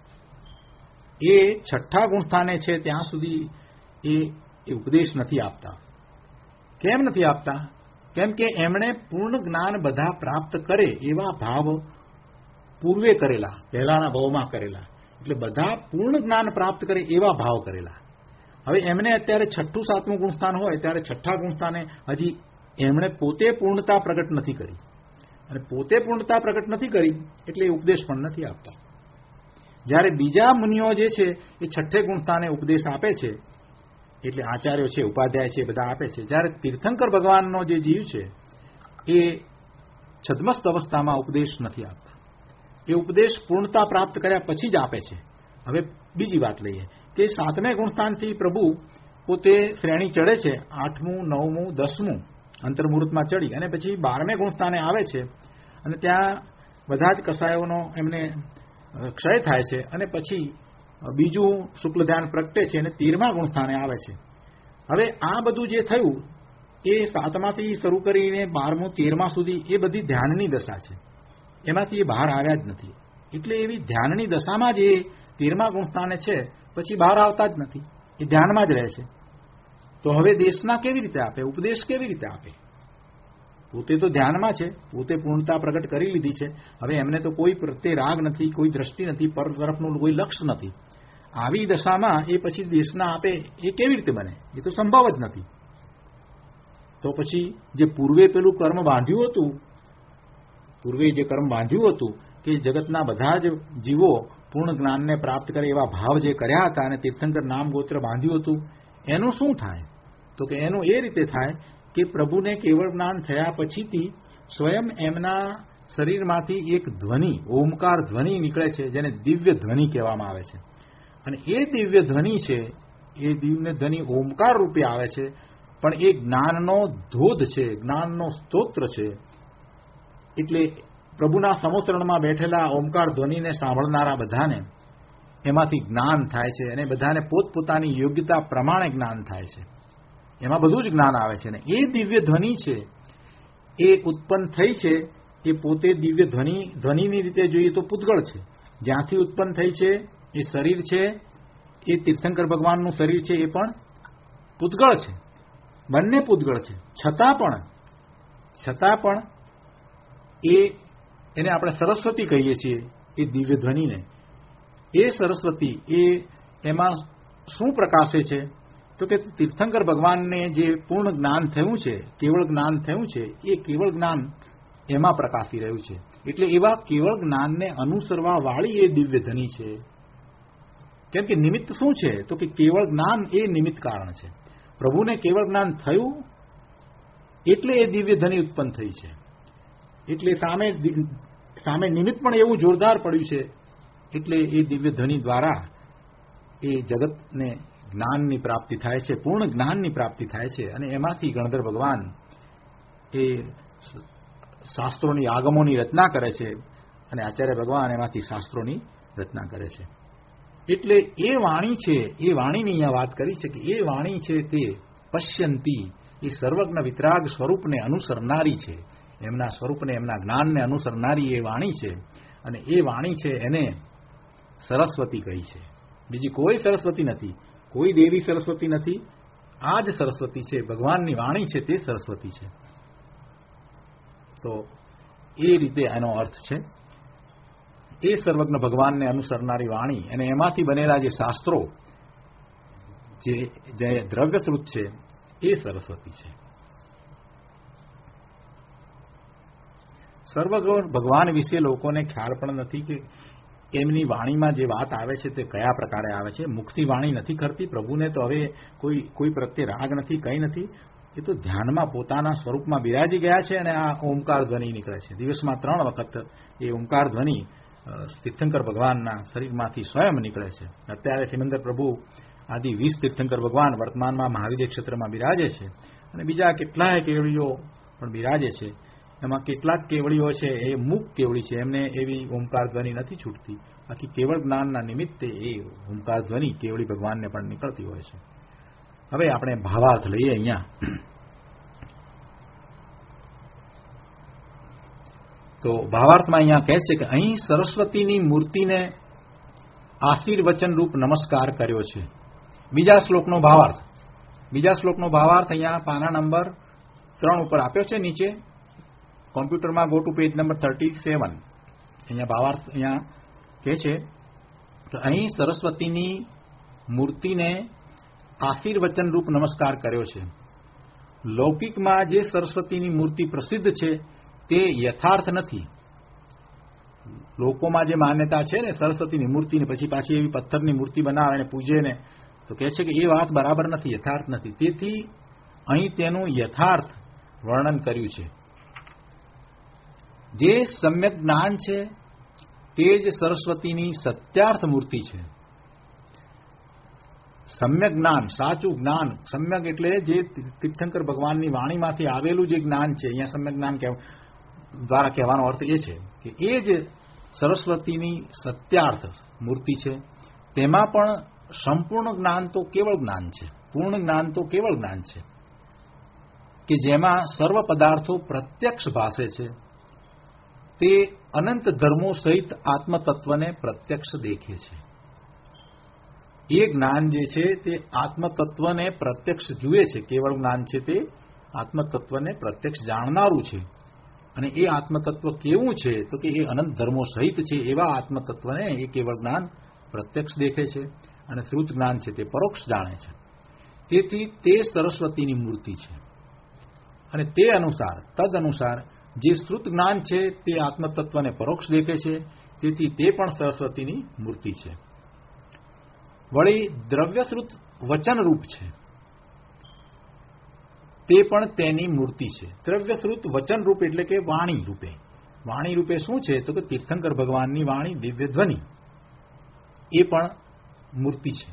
એ છઠ્ઠા ગુણસ્થાને છે ત્યાં સુધી એ ઉપદેશ નથી આપતા. કેમ નથી આપતા? કેમ કે એમણે પૂર્ણ જ્ઞાન બધા પ્રાપ્ત કરે એવા ભાવ પૂર્વે કરેલા, પહેલાના ભાવમાં કરેલા, એટલે બધા પૂર્ણ જ્ઞાન પ્રાપ્ત કરે એવા ભાવ કરેલા. હવે એમને અત્યારે છઠ્ઠું સાતમું ગુણસ્થાન હોય ત્યારે છઠ્ઠા ગુણસ્થાને હજી એમણે પોતે પૂર્ણતા પ્રગટ નથી કરી, અને પોતે પૂર્ણતા પ્રગટ નથી કરી એટલે એ ઉપદેશ પણ નથી આપતા. જ્યારે બીજા મુનિઓ જે છે એ છઠ્ઠે ગુણસ્થાને ઉપદેશ આપે છે, એટલે આચાર્યો છે, ઉપાધ્યાય છે, બધા આપે છે. જ્યારે તીર્થંકર ભગવાનનો જે જીવ છે એ છદ્મસ્ત અવસ્થામાં ઉપદેશ નથી આપતા. એ ઉપદેશ પૂર્ણતા પ્રાપ્ત કર્યા પછી જ આપે છે. હવે બીજી વાત લઈએ કે સાતમે ગુણસ્થાનથી પ્રભુ પોતે શ્રેણી ચડે છે, 8મું 9મું 10મું અંતર્મુહૂર્તમાં ચડી અને પછી 12મે ગુણસ્થાને આવે છે અને ત્યાં બધા જ કસાયોનો એમને ક્ષય થાય છે અને પછી બીજું શુક્લ ધ્યાન પ્રગટે છે અને 13મા ગુણસ્થાને આવે છે. હવે આ બધું જે થયું એ 7માથી શરૂ કરીને 12મું 13મા સુધી એ બધી ધ્યાનની દશા છે, એમાંથી એ બહાર આવ્યા જ નથી. એટલે એવી ધ્યાનની દશામાં જ એ 13મા ગુણસ્થાને છે, પછી બહાર આવતા જ નથી, એ ધ્યાનમાં જ રહે છે. તો હવે દેશના કેવી રીતે આપે, ઉપદેશ કેવી રીતે આપે? પોતે તો ધ્યાનમાં છે, પોતે પૂર્ણતા પ્રગટ કરી લીધી છે. હવે એમને તો કોઈ પ્રત્યે રાગ નથી, કોઈ દ્રષ્ટિ નથી, પર તરફનું કોઈ લક્ષ્ય નથી. આવી દશામાં એ પછી દેશના આપે એ કેવી રીતે બને? એ તો સંભવ જ નથી. તો પછી જે પૂર્વે પેલું કર્મ બાંધ્યું હતું, પૂર્વે જે કર્મ બાંધ્યું હતું કે જગતના બધા જ જીવો પૂર્ણ જ્ઞાનને પ્રાપ્ત કરે એવા ભાવ જે કર્યા હતા અને તીર્થંકર નામ ગોત્ર બાંધ્યું હતું, એનું શું થાય? તો કે એનું એ રીતે થાય કે પ્રભુને કેવળ જ્ઞાન થયા પછીથી સ્વયં એમના શરીરમાંથી એક ધ્વનિ, ઓમકાર ધ્વનિ નીકળે છે, જેને દિવ્ય ધ્વનિ કહેવામાં આવે છે. અને એ દિવ્ય ધ્વનિ છે, એ દિવ્ય ધ્વનિ ઓમકાર રૂપે આવે છે, પણ એ જ્ઞાનનો ધોધ છે, જ્ઞાનનો સ્તોત્ર છે. એટલે પ્રભુના સમોસરણમાં બેઠેલા ઓમકાર ધ્વનિને સાંભળનારા બધાને એમાંથી જ્ઞાન થાય છે અને બધાને પોતપોતાની યોગ્યતા પ્રમાણે જ્ઞાન થાય છે. એમાં બધું જ જ્ઞાન આવે છે. ને એ દિવ્ય ધ્વનિ છે એ ઉત્પન્ન થઈ છે, એ પોતે દિવ્ય ધ્વનિની રીતે જોઈએ તો પૂતગળ છે. જ્યાંથી ઉત્પન્ન થઈ છે એ શરીર છે, એ તીર્થંકર ભગવાનનું શરીર છે, એ પણ પૂતગળ છે, બંને પૂતગળ છે. છતાં પણ એને આપણે સરસ્વતી કહીએ છીએ, એ દિવ્ય ધ્વનિને. એ સરસ્વતી એમાં શું પ્રકાશે છે? તો કે તીર્થંકર ભગવાનને જે પૂર્ણ જ્ઞાન થયું છે, કેવળ જ્ઞાન થયું છે, એ કેવળ જ્ઞાન એમાં પ્રકાશી રહ્યું છે. એટલે એવા કેવળ જ્ઞાનને અનુસરવા વાળી એ દિવ્ય ધ્વનિ છે. કેમ કે નિમિત્ત શું છે? તો કે કેવળ જ્ઞાન એ નિમિત્ત કારણ છે. પ્રભુને કેવળ જ્ઞાન થયું એટલે એ દિવ્ય ધ્વનિ ઉત્પન્ન થઈ છે. એટલે સામે નિમિત્ત પણ એવું જોરદાર પડ્યું છે. એટલે એ દિવ્ય ધ્વનિ દ્વારા એ જગતને જ્ઞાનની પ્રાપ્તિ થાય છે, પૂર્ણ જ્ઞાનની પ્રાપ્તિ થાય છે. અને એમાંથી ગણધર ભગવાન એ શાસ્ત્રોની આગમોની રચના કરે છે અને આચાર્ય ભગવાન એમાંથી શાસ્ત્રોની રચના કરે છે. એટલે એ વાણી છે, એ વાણીની અહીંયા વાત કરી છે કે એ વાણી છે તે પશ્યંતી, એ સર્વજ્ઞ વિતરાગ સ્વરૂપને અનુસરનારી છે. એમના સ્વરૂપને, એમના જ્ઞાનને અનુસરનારી એ વાણી છે. અને એ વાણી છે એને સરસ્વતી કહી છે. બીજી કોઈ સરસ્વતી નથી, કોઈ દેવી સરસ્વતી નથી. આ જ સરસ્વતી છે, ભગવાનની વાણી છે તે સરસ્વતી છે. તો એ રીતે એનો અર્થ છે. એ સર્વજ્ઞ ભગવાનને અનુસરનારી વાણી અને એમાંથી બનેલા જે શાસ્ત્રો, જે દ્રવ્યશ્રુત છે, એ સરસ્વતી છે. સર્વજ્ઞ ભગવાન વિશે લોકોને ખ્યાલ પણ નથી કે એમની વાણીમાં જે વાત આવે છે તે કયા પ્રકારે આવે છે. મુખથી વાણી નથી કરતી. પ્રભુને તો હવે કોઈ પ્રત્યે રાગ નથી, કંઈ નથી. એ તો ધ્યાનમાં પોતાના સ્વરૂપમાં બિરાજી ગયા છે અને આ ઓમકાર ધ્વનિ નીકળે છે. દિવસમાં 3 વખત એ ઓમકાર ધ્વનિ તીર્થંકર ભગવાનના શરીરમાંથી સ્વયં નીકળે છે. અત્યારે સિમંદર પ્રભુ આદિ 20 તીર્થંકર ભગવાન વર્તમાનમાં મહાવિદ્ય ક્ષેત્રમાં બિરાજે છે અને બીજા કેટલાય કેવળીઓ પણ બિરાજે છે. એમાં કેટલાક કેવળીઓ છે એ મૂક કેવળી છે, એમને એવી ઓમકાર ધ્વનિ નથી છૂટતી. બાકી કેવળ જ્ઞાનના નિમિત્તે એ ઓમકાર ધ્વનિ કેવળી ભગવાનને પણ નીકળતી હોય છે. હવે આપણે ભાવાર્થ લઈએ અહીંયા. તો ભાવાર્થમાં અહીંયા કહે છે કે અહીં સરસ્વતીની મૂર્તિને આશીર્વચનરૂપ નમસ્કાર કર્યો છે. બીજા શ્લોકનો ભાવાર્થ અહીંયા પાના નંબર 3 ઉપર આપ્યો છે. નીચે કોમ્પ્યુટરમાં ગો ટુ પેજ નંબર 37. અહીંયા ભાવાર્થ અહીંયા કહે છે કે અહીં સરસ્વતીની મૂર્તિને આશીર્વચનરૂપ નમસ્કાર કર્યો છે. લૌકિકમાં જે સરસ્વતીની મૂર્તિ પ્રસિદ્ધ છે તે યથાર્થ નથી. લોકોમાં જે માન્યતા છે ને સરસ્વતીની મૂર્તિને પછી પાછી એવી પથ્થરની મૂર્તિ બનાવે અને પૂજે ને, તો કહે છે કે એ વાત બરાબર નથી, યથાર્થ નથી. તેથી અહીં તેનું યથાર્થ વર્ણન કર્યું છે. જે સમ્યક જ્ઞાન છે તે જ સરસ્વતીની સત્યાર્થ મૂર્તિ છે. સમ્યક જ્ઞાન, સાચું જ્ઞાન. સમ્યક એટલે જે તીર્થંકર ભગવાનની વાણીમાંથી આવેલું જે જ્ઞાન છે, અહીંયા સમ્યક જ્ઞાન દ્વારા કહેવાનો અર્થ એ છે કે એ જ સરસ્વતીની સત્યાર્થ મૂર્તિ છે. તેમાં પણ સંપૂર્ણ જ્ઞાન તો કેવળ જ્ઞાન છે, પૂર્ણ જ્ઞાન તો કેવળ જ્ઞાન છે કે જેમાં સર્વ પદાર્થો પ્રત્યક્ષ ભાસે છે. તે અનંત ધર્મો સહિત આત્મતત્વને પ્રત્યક્ષ દેખે છે. એ જ્ઞાન જે છે તે આત્મતત્વને પ્રત્યક્ષ જુએ છે. કેવળ જ્ઞાન છે તે આત્મતત્વને પ્રત્યક્ષ જાણનારું છે. અને એ આત્મતત્વ કેવું છે તો કે એ અનંત ધર્મો સહિત છે. એવા આત્મતત્વને એ કેવળ જ્ઞાન પ્રત્યક્ષ દેખે છે અને શ્રુત જ્ઞાન છે તે પરોક્ષ જાણે છે. તેથી તે સરસ્વતીની મૂર્તિ છે. અને તે અનુસાર, તદ અનુસાર જે શ્રુત જ્ઞાન છે તે આત્મતત્વને પરોક્ષ દેખે છે. તેથી તે પણ સરસ્વતીની મૂર્તિ છે. વળી દ્રવ્યશ્રુત વચનરૂપ છે તે પણ તેની મૂર્તિ છે. દ્રવ્યશ્રુત વચનરૂપ એટલે કે વાણી રૂપે. વાણી રૂપે શું છે તો કે તીર્થંકર ભગવાનની વાણી, દિવ્ય ધ્વનિ, એ પણ મૂર્તિ છે.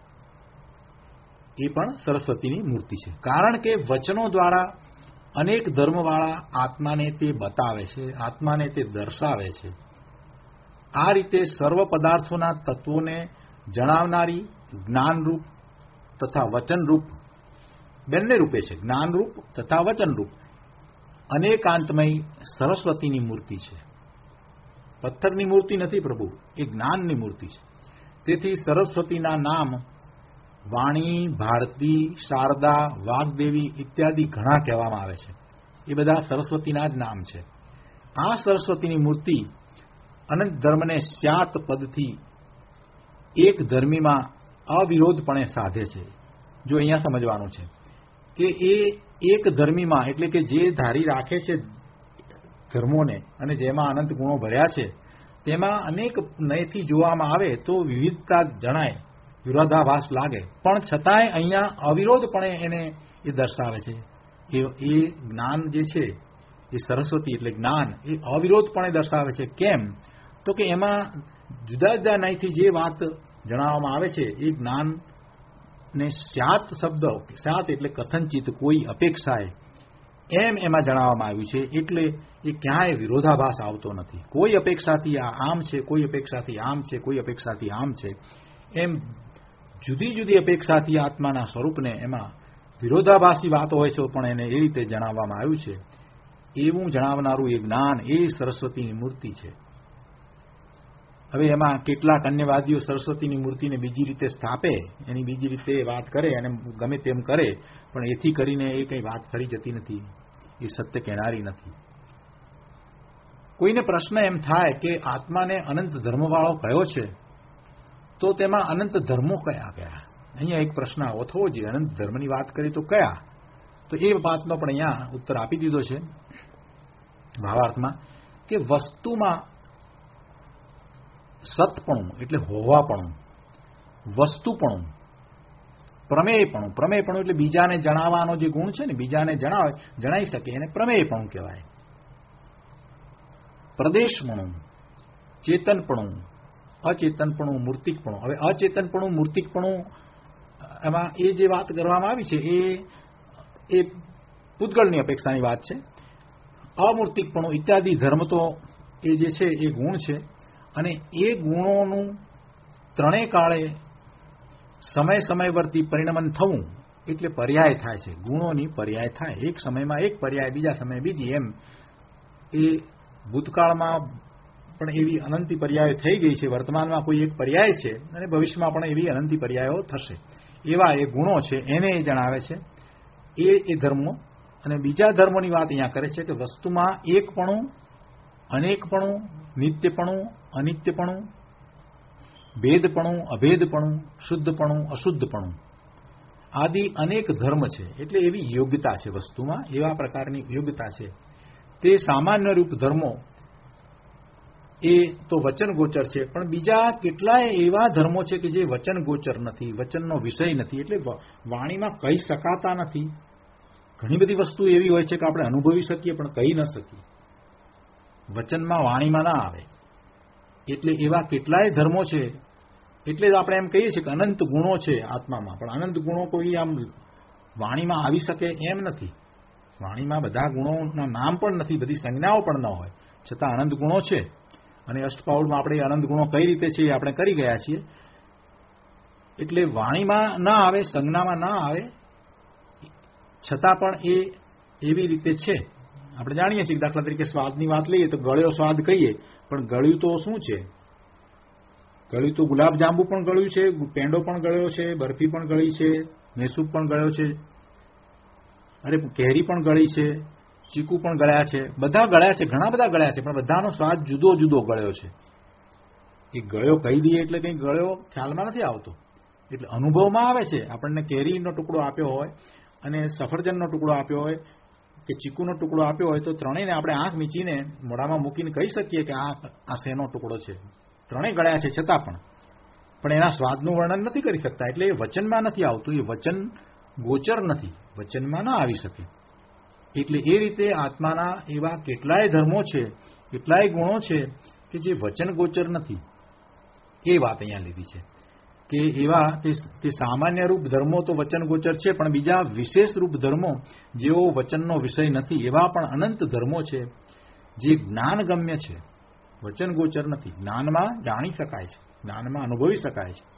એ પણ સરસ્વતીની મૂર્તિ છે. કારણ કે વચનો દ્વારા અનેક ધર્મવાળા આત્માને તે બતાવે છે, આત્માને તે દર્શાવે છે. આ રીતે સર્વ પદાર્થોના તત્વોને જણાવનારી જ્ઞાનરૂપ તથા વચનરૂપ બંને રૂપે છે. જ્ઞાનરૂપ તથા વચનરૂપ અનેકાંતમય સરસ્વતીની મૂર્તિ છે. પથ્થરની મૂર્તિ નથી પ્રભુ, એ જ્ઞાનની મૂર્તિ છે. તેથી સરસ્વતીના નામ વાણી, ભારતી, શારદા, વાગ્દેવી ઇત્યાદિ ઘણા કહેવામાં આવે છે. એ બધા સરસ્વતીના જ નામ છે. આ સરસ્વતીની મૂર્તિ અનંત ધર્મને સ્યાત પદથી એક ધર્મીમાં અવિરોધપણે સાધે છે. જો અહીંયા સમજવાનું છે કે એ એક ધર્મીમાં એટલે કે જે ધારી રાખે છે ધર્મોને અને જેમાં અનંત ગુણો ભર્યા છે તેમાં અનેક નયથી જોવામાં આવે તો વિવિધતા જણાય, વિરોધાભાસ લાગે, પણ છતાંય અહીંયા અવિરોધપણે એને એ દર્શાવે છે. એ જ્ઞાન જે છે એ સરસ્વતી એટલે જ્ઞાન એ અવિરોધપણે દર્શાવે છે. કેમ તો કે એમાં જુદા જુદા નયથી જે વાત જણાવવામાં આવે છે એ જ્ઞાન ને સ્યાત શબ્દ, સ્યાત એટલે કથનચિત, કોઈ અપેક્ષાએ એમ એમાં જણાવવામાં આવ્યું છે. એટલે એ ક્યાંય વિરોધાભાસ આવતો નથી. કોઈ અપેક્ષાથી આ આમ છે, કોઈ અપેક્ષાથી આમ છે, કોઈ અપેક્ષાથી આમ છે, એમ જુદી જુદી અપેક્ષાથી આત્માના સ્વરૂપને એમાં વિરોધાભાસી વાતો હોય છે પણ એને એ રીતે જણાવવામાં આવ્યું છે. એવું જણાવનારું એ જ્ઞાન એ સરસ્વતીની મૂર્તિ છે. હવે એમાં કેટલાક અન્યવાદીઓ સરસ્વતીની મૂર્તિને બીજી રીતે સ્થાપે, એની બીજી રીતે વાત કરે અને ગમે તેમ કરે, પણ એથી કરીને એ કંઈ વાત ખરી જતી નથી, એ સત્ય કહેનારી નથી. કોઈને પ્રશ્ન એમ થાય કે આત્માને અનંત ધર્મવાળો કયો છે તો તેમાં અનંત ધર્મો કયા કયા? અહીંયા એક પ્રશ્ન આવો થવો જોઈએ. અનંત ધર્મની વાત કરી તો કયા? તો એ વાતનો પણ અહીંયા ઉત્તર આપી દીધો છે ભાવાર્થમાં કે વસ્તુમાં સતપણું એટલે હોવાપણું, વસ્તુપણું, પ્રમેયપણું. પ્રમેયપણું એટલે બીજાને જણાવવાનો જે ગુણ છે ને, બીજાને જણાવી શકે એને પ્રમેયપણું કહેવાય. પ્રદેશપણું, ચેતનપણું, અચેતનપણું, મૂર્તિકપણું. હવે અચેતનપણું, મૂર્તિકપણું એમાં એ જે વાત કરવામાં આવી છે એ પૂતગળની અપેક્ષાની વાત છે. અમૂર્તિકપણું ઇત્યાદિ ધર્મ તો એ જે છે એ ગુણ છે અને એ ગુણોનું ત્રણેય કાળે સમય સમયવર્તી પરિણમન થવું એટલે પર્યાય થાય છે. ગુણોની પર્યાય થાય. એક સમયમાં એક પર્યાય, બીજા સમયે બીજી, એમ એ ભૂતકાળમાં પણ એવી અનંતી પર્યાયો થઈ ગઈ છે, વર્તમાનમાં કોઈ એક પર્યાય છે અને ભવિષ્યમાં પણ એવી અનંતી પર્યાયો થશે. એવા એ ગુણો છે એને એ જણાવે છે એ ધર્મો. અને બીજા ધર્મોની વાત અહીંયા કરે છે કે વસ્તુમાં એકપણું, અનેકપણું, નિત્યપણું, અનિત્યપણું, ભેદપણું, અભેદપણું, શુદ્ધપણું, અશુદ્ધપણું આદિ અનેક ધર્મ છે. એટલે એવી યોગ્યતા છે વસ્તુમાં, એવા પ્રકારની યોગ્યતા છે. તે સામાન્ય રૂપ ધર્મો એ તો વચન ગોચર છે, પણ બીજા કેટલાય એવા ધર્મો છે કે જે વચન ગોચર નથી, વચનનો વિષય નથી, એટલે વાણીમાં કહી શકાતા નથી. ઘણી બધી વસ્તુ એવી હોય છે કે આપણે અનુભવી શકીએ પણ કહી ન શકીએ, વચનમાં વાણીમાં ના આવે. એટલે એવા કેટલાય ધર્મો છે. એટલે જ આપણે એમ કહીએ છીએ કે અનંત ગુણો છે આત્મામાં, પણ અનંત ગુણો કોઈ આમ વાણીમાં આવી શકે એમ નથી. વાણીમાં બધા ગુણોના નામ પણ નથી, બધી સંજ્ઞાઓ પણ ન હોય, છતાં અનંત ગુણો છે. અને અષ્ટપાઉલમાં આપણે અનંત ગુણો કઈ રીતે છે એ આપણે કરી ગયા છીએ. એટલે વાણીમાં ના આવે, સંજ્ઞામાં ના આવે, છતાં પણ એ એવી રીતે છે. આપણે જાણીએ છીએ દાખલા તરીકે સ્વાદની વાત લઈએ તો ગળ્યો સ્વાદ કહીએ, પણ ગળ્યું તો શું છે? ગળ્યું તો ગુલાબ જાંબુ પણ ગળ્યું છે, પેંડો પણ ગળ્યો છે, બરફી પણ ગળી છે, મેસૂબ પણ ગળ્યો છે, અરે કેરી પણ ગળી છે, ચીકુ પણ ગળ્યા છે, બધા ગળ્યા છે, ઘણા બધા ગળ્યા છે, પણ બધાનો સ્વાદ જુદો જુદો ગળ્યો છે. એ ગળ્યો કહી દઈએ એટલે કંઈ ગળ્યો ખ્યાલમાં નથી આવતો, એટલે અનુભવમાં આવે છે. આપણને કેરીનો ટુકડો આપ્યો હોય અને સફરજનનો ટુકડો આપ્યો હોય કે ચીકુનો ટુકડો આપ્યો હોય તો ત્રણેયને આપણે આંખ મીચીને મોઢામાં મૂકીને કહી શકીએ કે આ શેનો ટુકડો છે. ત્રણેય ગળ્યા છે છતાં પણ એના સ્વાદનું વર્ણન નથી કરી શકતા. એટલે એ વચનમાં નથી આવતું, એ વચન ગોચર નથી, વચનમાં ના આવી શકે. એટલે એ રીતે આત્માના એવા કેટલાય ધર્મો છે, કેટલાય ગુણો છે કે જે વચન ગોચર નથી. એ વાત અહીંયા લીધી છે કે એવા તે સામાન્ય રૂપ ધર્મો તો વચન ગોચર છે, પણ બીજા વિશેષ રૂપ ધર્મો જેઓ વચનનો વિષય નથી એવા પણ અનંત ધર્મો છે જે જ્ઞાનગમ્ય છે, વચન ગોચર નથી. જ્ઞાનમાં જાણી શકાય છે, જ્ઞાનમાં અનુભવી શકાય છે.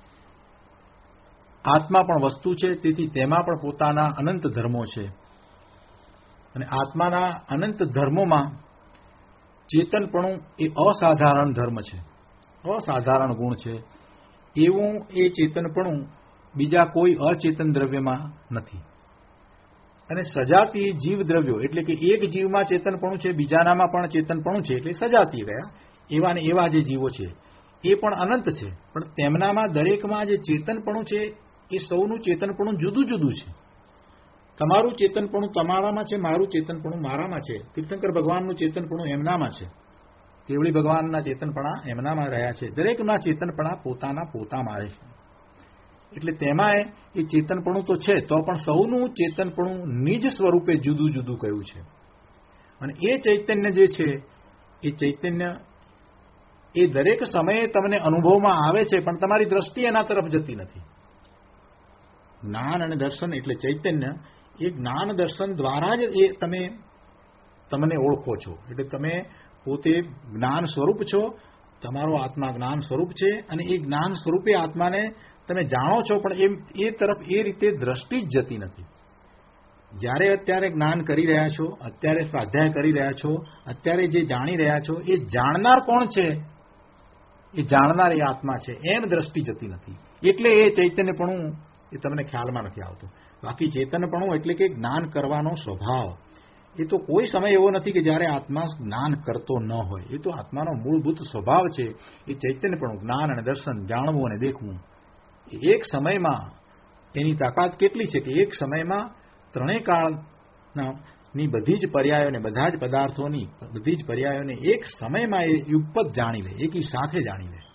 આત્મા પણ વસ્તુ છે, તેથી તેમાં પણ પોતાના અનંત ધર્મો છે. અને આત્માના અનંત ધર્મોમાં ચેતનપણું એ અસાધારણ ધર્મ છે, અસાધારણ ગુણ છે. એવું એ ચેતનપણું બીજા કોઈ અચેતન દ્રવ્યમાં નથી. અને સજાતીય જીવ દ્રવ્યો એટલે કે એક જીવમાં ચેતનપણું છે, બીજાનામાં પણ ચેતનપણું છે, એટલે સજાતીય ગયા. એવા ને એવા જે જીવો છે એ પણ અનંત છે, પણ તેમનામાં દરેકમાં જે ચેતનપણું છે એ સૌનું ચેતનપણું જુદું જુદું છે. તમારું ચેતનપણું તમારામાં છે, મારું ચેતનપણું મારામાં છે, તીર્થંકર ભગવાનનું ચેતનપણું એમનામાં છે, કેવળી ભગવાનના ચેતનપણા એમનામાં રહ્યા છે. દરેકના ચેતનપણા પોતામાં રહે છે. એટલે તેમાં એ ચેતનપણું તો છે, તો પણ સૌનું ચેતનપણું નિજ સ્વરૂપે જુદું જુદું કયું છે. અને એ ચૈતન્ય જે છે એ ચૈતન્ય એ દરેક સમયે તમને અનુભવમાં આવે છે, પણ તમારી દ્રષ્ટિ એના તરફ જતી નથી. જ્ઞાન અને દર્શન એટલે ચૈતન્ય, એ જ્ઞાન દર્શન દ્વારા જ એ તમને ઓળખો છો. એટલે તમે પોતે જ્ઞાન સ્વરૂપ છો, તમારો આત્મા જ્ઞાન સ્વરૂપ છે, અને એ જ્ઞાન સ્વરૂપે આત્માને તમે જાણો છો, પણ એ તરફ એ રીતે દ્રષ્ટિ જ જતી નથી. જ્યારે અત્યારે જ્ઞાન કરી રહ્યા છો, અત્યારે સ્વાધ્યાય કરી રહ્યા છો, અત્યારે જે જાણી રહ્યા છો, એ જાણનાર કોણ છે? એ જાણનાર એ આત્મા છે, એમ દ્રષ્ટિ જતી નથી. એટલે એ ચૈતન્યપણું એ તમને ખ્યાલમાં નથી આવતું. બાકી ચેતનપણું એટલે કે જ્ઞાન કરવાનો સ્વભાવ, એ તો કોઈ સમય એવો નથી કે જ્યારે આત્મા જ્ઞાન કરતો ન હોય. એ તો આત્માનો મૂળભૂત સ્વભાવ છે. એ ચૈતન્યપણું, જ્ઞાન અને દર્શન, જાણવું અને દેખવું, એક સમયમાં એની તાકાત કેટલી છે કે એક સમયમાં ત્રણેય કાળની બધી જ પર્યાયોને, બધા જ પદાર્થોની બધી જ પર્યાયોને એક સમયમાં એ યુગપત જાણી લે, એકી સાથે જાણી લે.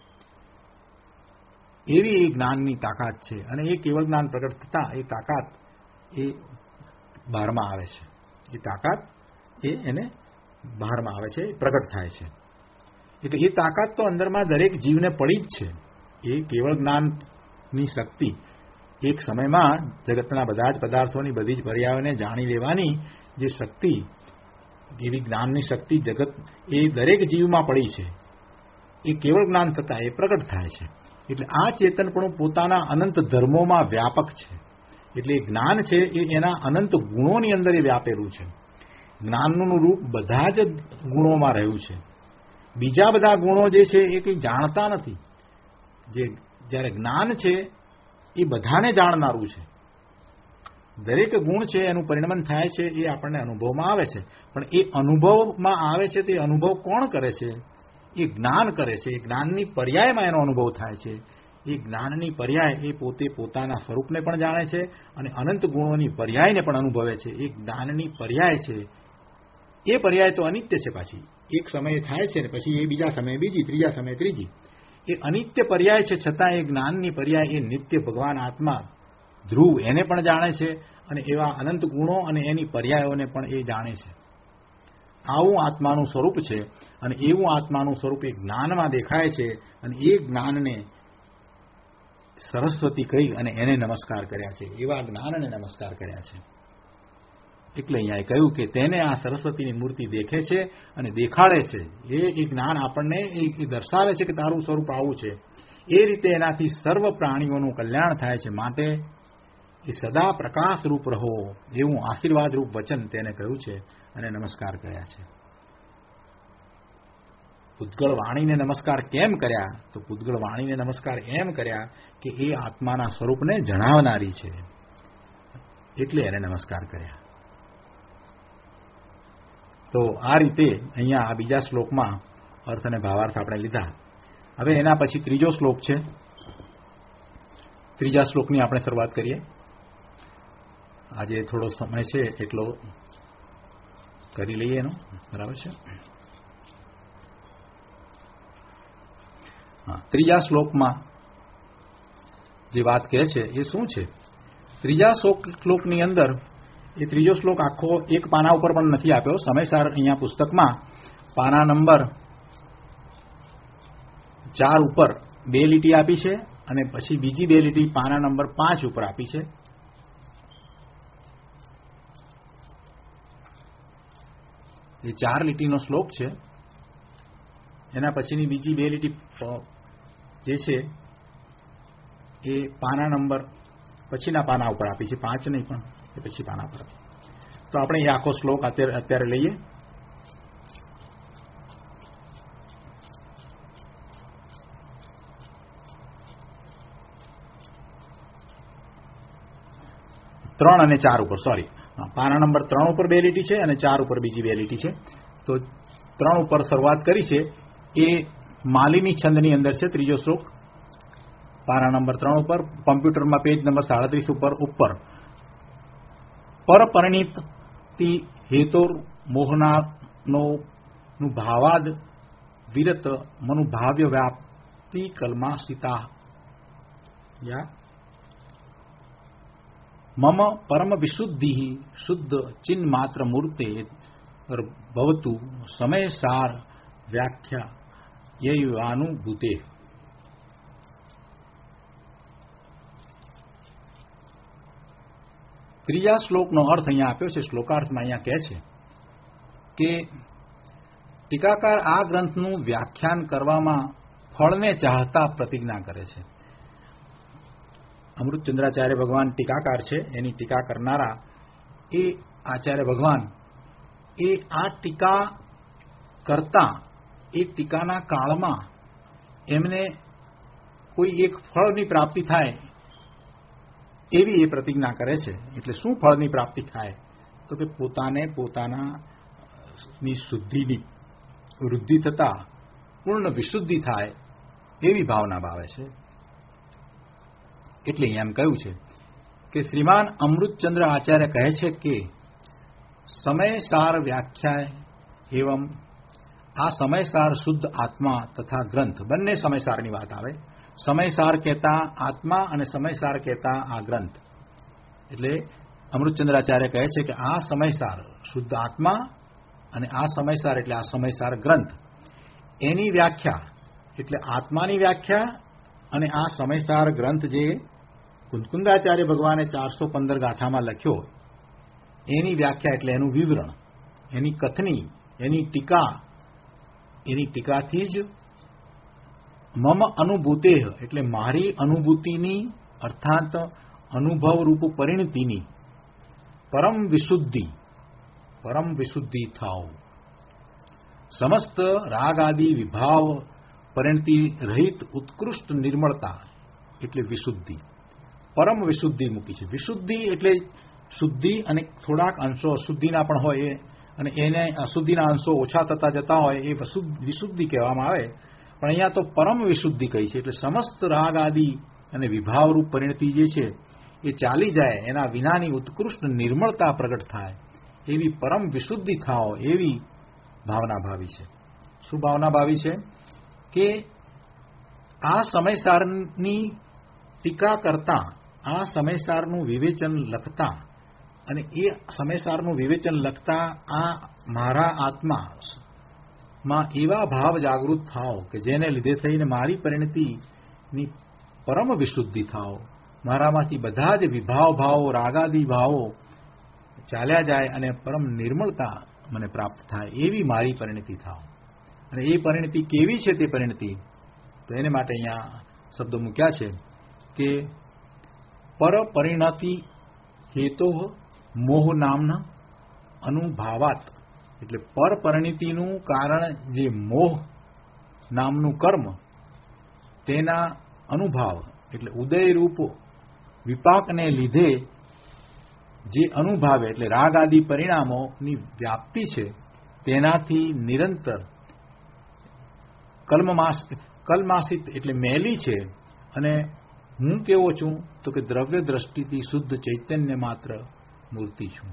એવી એ જ્ઞાનની તાકાત છે. અને એ કેવળ જ્ઞાન પ્રગટ થતા એ તાકાત એ બહારમાં આવે છે. એ તાકાત એને બહારમાં આવે છે, પ્રગટ થાય છે. એટલે એ તાકાત તો અંદરમાં દરેક જીવને પડી જ છે. એ કેવળ જ્ઞાનની શક્તિ એક સમયમાં જગતના બધા જ પદાર્થોની બધી જ પર્યાયોને જાણી લેવાની જે શક્તિ, એવી જ્ઞાનની શક્તિ જગત એ દરેક જીવમાં પડી છે. એ કેવળ જ્ઞાન થતાં એ પ્રગટ થાય છે. એટલે આ ચેતનપણું પોતાના અનંત ધર્મોમાં વ્યાપક છે. એટલે જ્ઞાન છે એ એના અનંત ગુણોની અંદર એ વ્યાપેલું છે. જ્ઞાનનું રૂપ બધા જ ગુણોમાં રહ્યું છે. બીજા બધા ગુણો જે છે એ કંઈ જાણતા નથી. જે જ્યારે જ્ઞાન છે એ બધાને જાણનારું છે. દરેક ગુણ છે એનું પરિણમન થાય છે એ આપણને અનુભવમાં આવે છે. પણ એ અનુભવમાં આવે છે તે અનુભવ કોણ કરે છે? એ જ્ઞાન કરે છે. એ જ્ઞાનની પર્યાયમાં એનો અનુભવ થાય છે. એ જ્ઞાનની પર્યાય એ પોતે પોતાના સ્વરૂપને પણ જાણે છે અને અનંત ગુણોની પર્યાયને પણ અનુભવે છે. એ જ્ઞાનની પર્યાય છે. એ પર્યાય તો અનિત્ય છે. પાછી એક સમયે થાય છે ને પછી એ બીજા સમયે બીજી, ત્રીજા સમયે ત્રીજી. એ અનિત્ય પર્યાય છે, છતાં એ જ્ઞાનની પર્યાય એ નિત્ય ભગવાન આત્મા ધ્રુવ એને પણ જાણે છે અને એવા અનંત ગુણો અને એની પર્યાયોને પણ એ જાણે છે. આવું આત્માનું સ્વરૂપ છે અને એવું આત્માનું સ્વરૂપ એ જ્ઞાનમાં દેખાય છે. અને એ જ્ઞાનને સરસ્વતી કહી અને એને નમસ્કાર કર્યા છે. એવા જ્ઞાનને નમસ્કાર કર્યા છે. એટલે અહીંયા કહ્યું કે તેને આ સરસ્વતીની મૂર્તિ દેખે છે અને દેખાડે છે. એ જ્ઞાન આપણને એ દર્શાવે છે કે તારું સ્વરૂપ આવું છે. એ રીતે એનાથી સર્વ પ્રાણીઓનું કલ્યાણ થાય છે. માટે એ સદા પ્રકાશરૂપ રહો એવું આશીર્વાદરૂપ વચન તેને કહ્યું છે અને નમસ્કાર કર્યા છે. પૂતગળ વાણીને નમસ્કાર કેમ કર્યા? તો પૂતગળ વાણીને નમસ્કાર એમ કર્યા કે એ આત્માના સ્વરૂપને જણાવનારી છે એટલે એને નમસ્કાર કર્યા. તો આ રીતે અહીંયા આ બીજા શ્લોકમાં અર્થ અને ભાવાર્થ આપણે લીધા. હવે એના પછી ત્રીજો શ્લોક છે. ત્રીજા શ્લોકની આપણે શરૂઆત કરીએ. આજે થોડો સમય છે એટલો કરી લઈએ એનો. બરાબર છે. ત્રીજા શ્લોકમાં જે વાત કહે છે એ શું છે? ત્રીજા શ્લોકની અંદર એ ત્રીજો શ્લોક આખો એક પાના ઉપર પણ નથી આપ્યો. સમયસાર અહીંયા પુસ્તકમાં પાના નંબર 4 ઉપર 2 લીટી આપી છે અને પછી બીજી 2 લીટી પાના નંબર 5 ઉપર આપી છે. એ 4 લીટીનો શ્લોક છે. એના પછીની બીજી 2 લીટી જે છે એ પાના નંબર પછીના પાના ઉપર આપી છે. 5 નહીં પણ એ પછી પાના પર. તો આપણે એ આખો શ્લોક અત્યારે લઈએ. ત્રણ અને 4 ઉપર, સોરી, પાના નંબર 3 ઉપર 2 લીટી છે અને 4 ઉપર બીજી 2 લીટી છે. તો 3 ઉપર શરૂઆત કરી છે એ માલિની છંદની અંદર છે ત્રીજો શ્લોક. પાના નંબર 3 ઉપર કમ્પ્યુટરમાં પેજ નંબર 37 ઉપર પરપરિણીતિ હેતોર મોહનાનો ભાવાદ વિરત મનુભાવ્ય વ્યાપ્તિ કલ્માસિતા યા મમ પરમ વિશુદ્ધિ શુદ્ધ ચિન્હ માત્ર મૂર્તે ભવતુ સમય સાર વ્યાખ્યા યૈવાનુભૂતે. ત્રીજા શ્લોકનો અર્થ અહીંયા આપ્યો છે. શ્લોકાર્થમાં અહીંયા કહે છે કે ટીકાકાર આ ગ્રંથનું વ્યાખ્યાન કરવામાં ફળને ચાહતા પ્રતિજ્ઞા કરે છે. અમૃતચંદ્રાચાર્ય ભગવાન ટીકાકાર છે. એની ટીકા કરનારા એ આચાર્ય ભગવાન એ આ ટીકા કરતા એ ટીકાના કાળમાં એમને કોઈ એક ફળની પ્રાપ્તિ થાય એવી એ પ્રતિજ્ઞા કરે છે. એટલે શું ફળની પ્રાપ્તિ થાય? તો કે પોતાને પોતાનાની શુદ્ધિની વૃદ્ધિ થતા પૂર્ણ વિશુદ્ધિ થાય એવી ભાવના ભાવે છે. એટલે એમ કહ્યું છે કે શ્રીમાન અમૃતચંદ્ર આચાર્ય કહે છે કે સમયસાર વ્યાખ્યા એવં આ સમયસાર શુદ્ધ આત્મા તથા ગ્રંથ બંને સમયસારની વાત આવે. સમયસાર કહેતા આત્મા અને સમયસાર કહેતા આ ગ્રંથ. એટલે અમૃતચંદ્રાચાર્ય કહે છે કે આ સમયસાર શુદ્ધ આત્મા અને આ સમયસાર એટલે આ સમયસાર ગ્રંથ એની વ્યાખ્યા એટલે આત્માની વ્યાખ્યા અને આ સમયસાર ગ્રંથ જે કુંદકુંદાચાર્ય ભગવાને 415 ગાથામાં લખ્યો એની વ્યાખ્યા એટલે એનું વિવરણ, એની કથની, એની ટીકાથી જ મમ અનુભૂતે એટલે મારી અનુભૂતિની અર્થાત અનુભવરૂપ પરિણતિની પરમ વિશુદ્ધિ પરમ વિશુદ્ધિ થાઓ. સમસ્ત રાગ આદિ વિભાવ પરિણતિ રહિત ઉત્કૃષ્ટ નિર્મળતા એટલે વિશુદ્ધિ. પરમ વિશુદ્ધિ મૂકી છે. વિશુદ્ધિ એટલે શુદ્ધિ અને થોડાક અંશો અશુદ્ધિના પણ હોય અને એને અશુદ્ધિના અંશો ઓછા થતા જતા હોય એ વિશુદ્ધિ કહેવામાં આવે. પણ અહીંયા તો પરમ વિશુદ્ધિ કહી છે. એટલે સમસ્ત રાગ આદિ અને વિભાવરૂપ પરિણતિ જે છે એ ચાલી જાય, એના વિનાની ઉત્કૃષ્ટ નિર્મળતા પ્રગટ થાય એવી પરમ વિશુદ્ધિ થાઓ એવી ભાવના ભાવી છે. શું ભાવના ભાવી છે? કે આ સમયસારની ટીકા કરતા, આ સમયસારનું વિવેચન લખતા અને એ સમયસારનું વિવેચન લખતા આ મારા આત્મામાં એવા ભાવ જાગૃત થાઓ કે જેને લીધે થઈને મારી પરિણતિની પરમ વિશુદ્ધિ થાઓ. મારામાંથી બધા જ વિભાવ ભાવો, રાગાદી ભાવો ચાલ્યા જાય અને પરમ નિર્મળતા મને પ્રાપ્ત થાય એવી મારી પરિણતિ થાઓ. અને એ પરિણતિ કેવી છે? તે પરિણતિ તો એને માટે અહીંયા શબ્દો મૂક્યા છે કે પર પરિણતિ હેતો મોહ નામના અનુભાવાત. એટલે પર પરિણતિનું કારણ જે મોહ નામનું કર્મ, તેના અનુભાવ એટલે ઉદયરૂપ વિપાકને લીધે જે અનુભાવે એટલે રાગ આદિ પરિણામોની વ્યાપ્તિ છે તેનાથી નિરંતર કલમાસિત એટલે મેલી છે. અને હું કેવો છું તો કે દ્રવ્ય દ્રષ્ટિથી શુદ્ધ ચૈતન્ય માત્ર મૂર્તિ છું.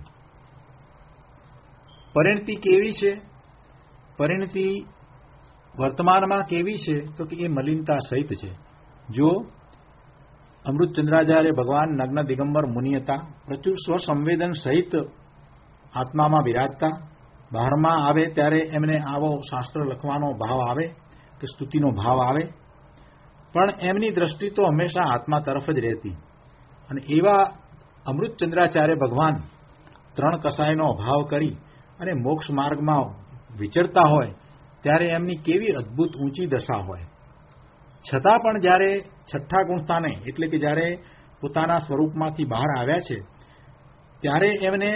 પરિણતિ કેવી છે? પરિણતિ વર્તમાનમાં કેવી છે તો કે એ મલિનતા સહિત છે. જો અમૃતચંદ્રાચાર્ય ભગવાન નગ્ન દિગંબર મુનિ હતા, પ્રચુર સ્વસંવેદન સહિત આત્મામાં બિરાજતા, બહારમાં આવે ત્યારે એમને આવો શાસ્ત્ર લખવાનો ભાવ આવે કે સ્તુતિનો ભાવ આવે, પણ એમની દ્રષ્ટિ તો હંમેશા આત્મા તરફ જ રહેતી. અને એવા અમૃતચંદ્રાચાર્ય ભગવાન 3 કસાયનો અભાવ કરી અને મોક્ષ માર્ગમાં વિચરતા હોય ત્યારે એમની કેવી અદ્ભુત ઊંચી દશા હોય. છતાં પણ જ્યારે છઠ્ઠા ગુણસ્થાને એટલે કે જ્યારે પોતાના સ્વરૂપમાંથી બહાર આવ્યા છે ત્યારે એમને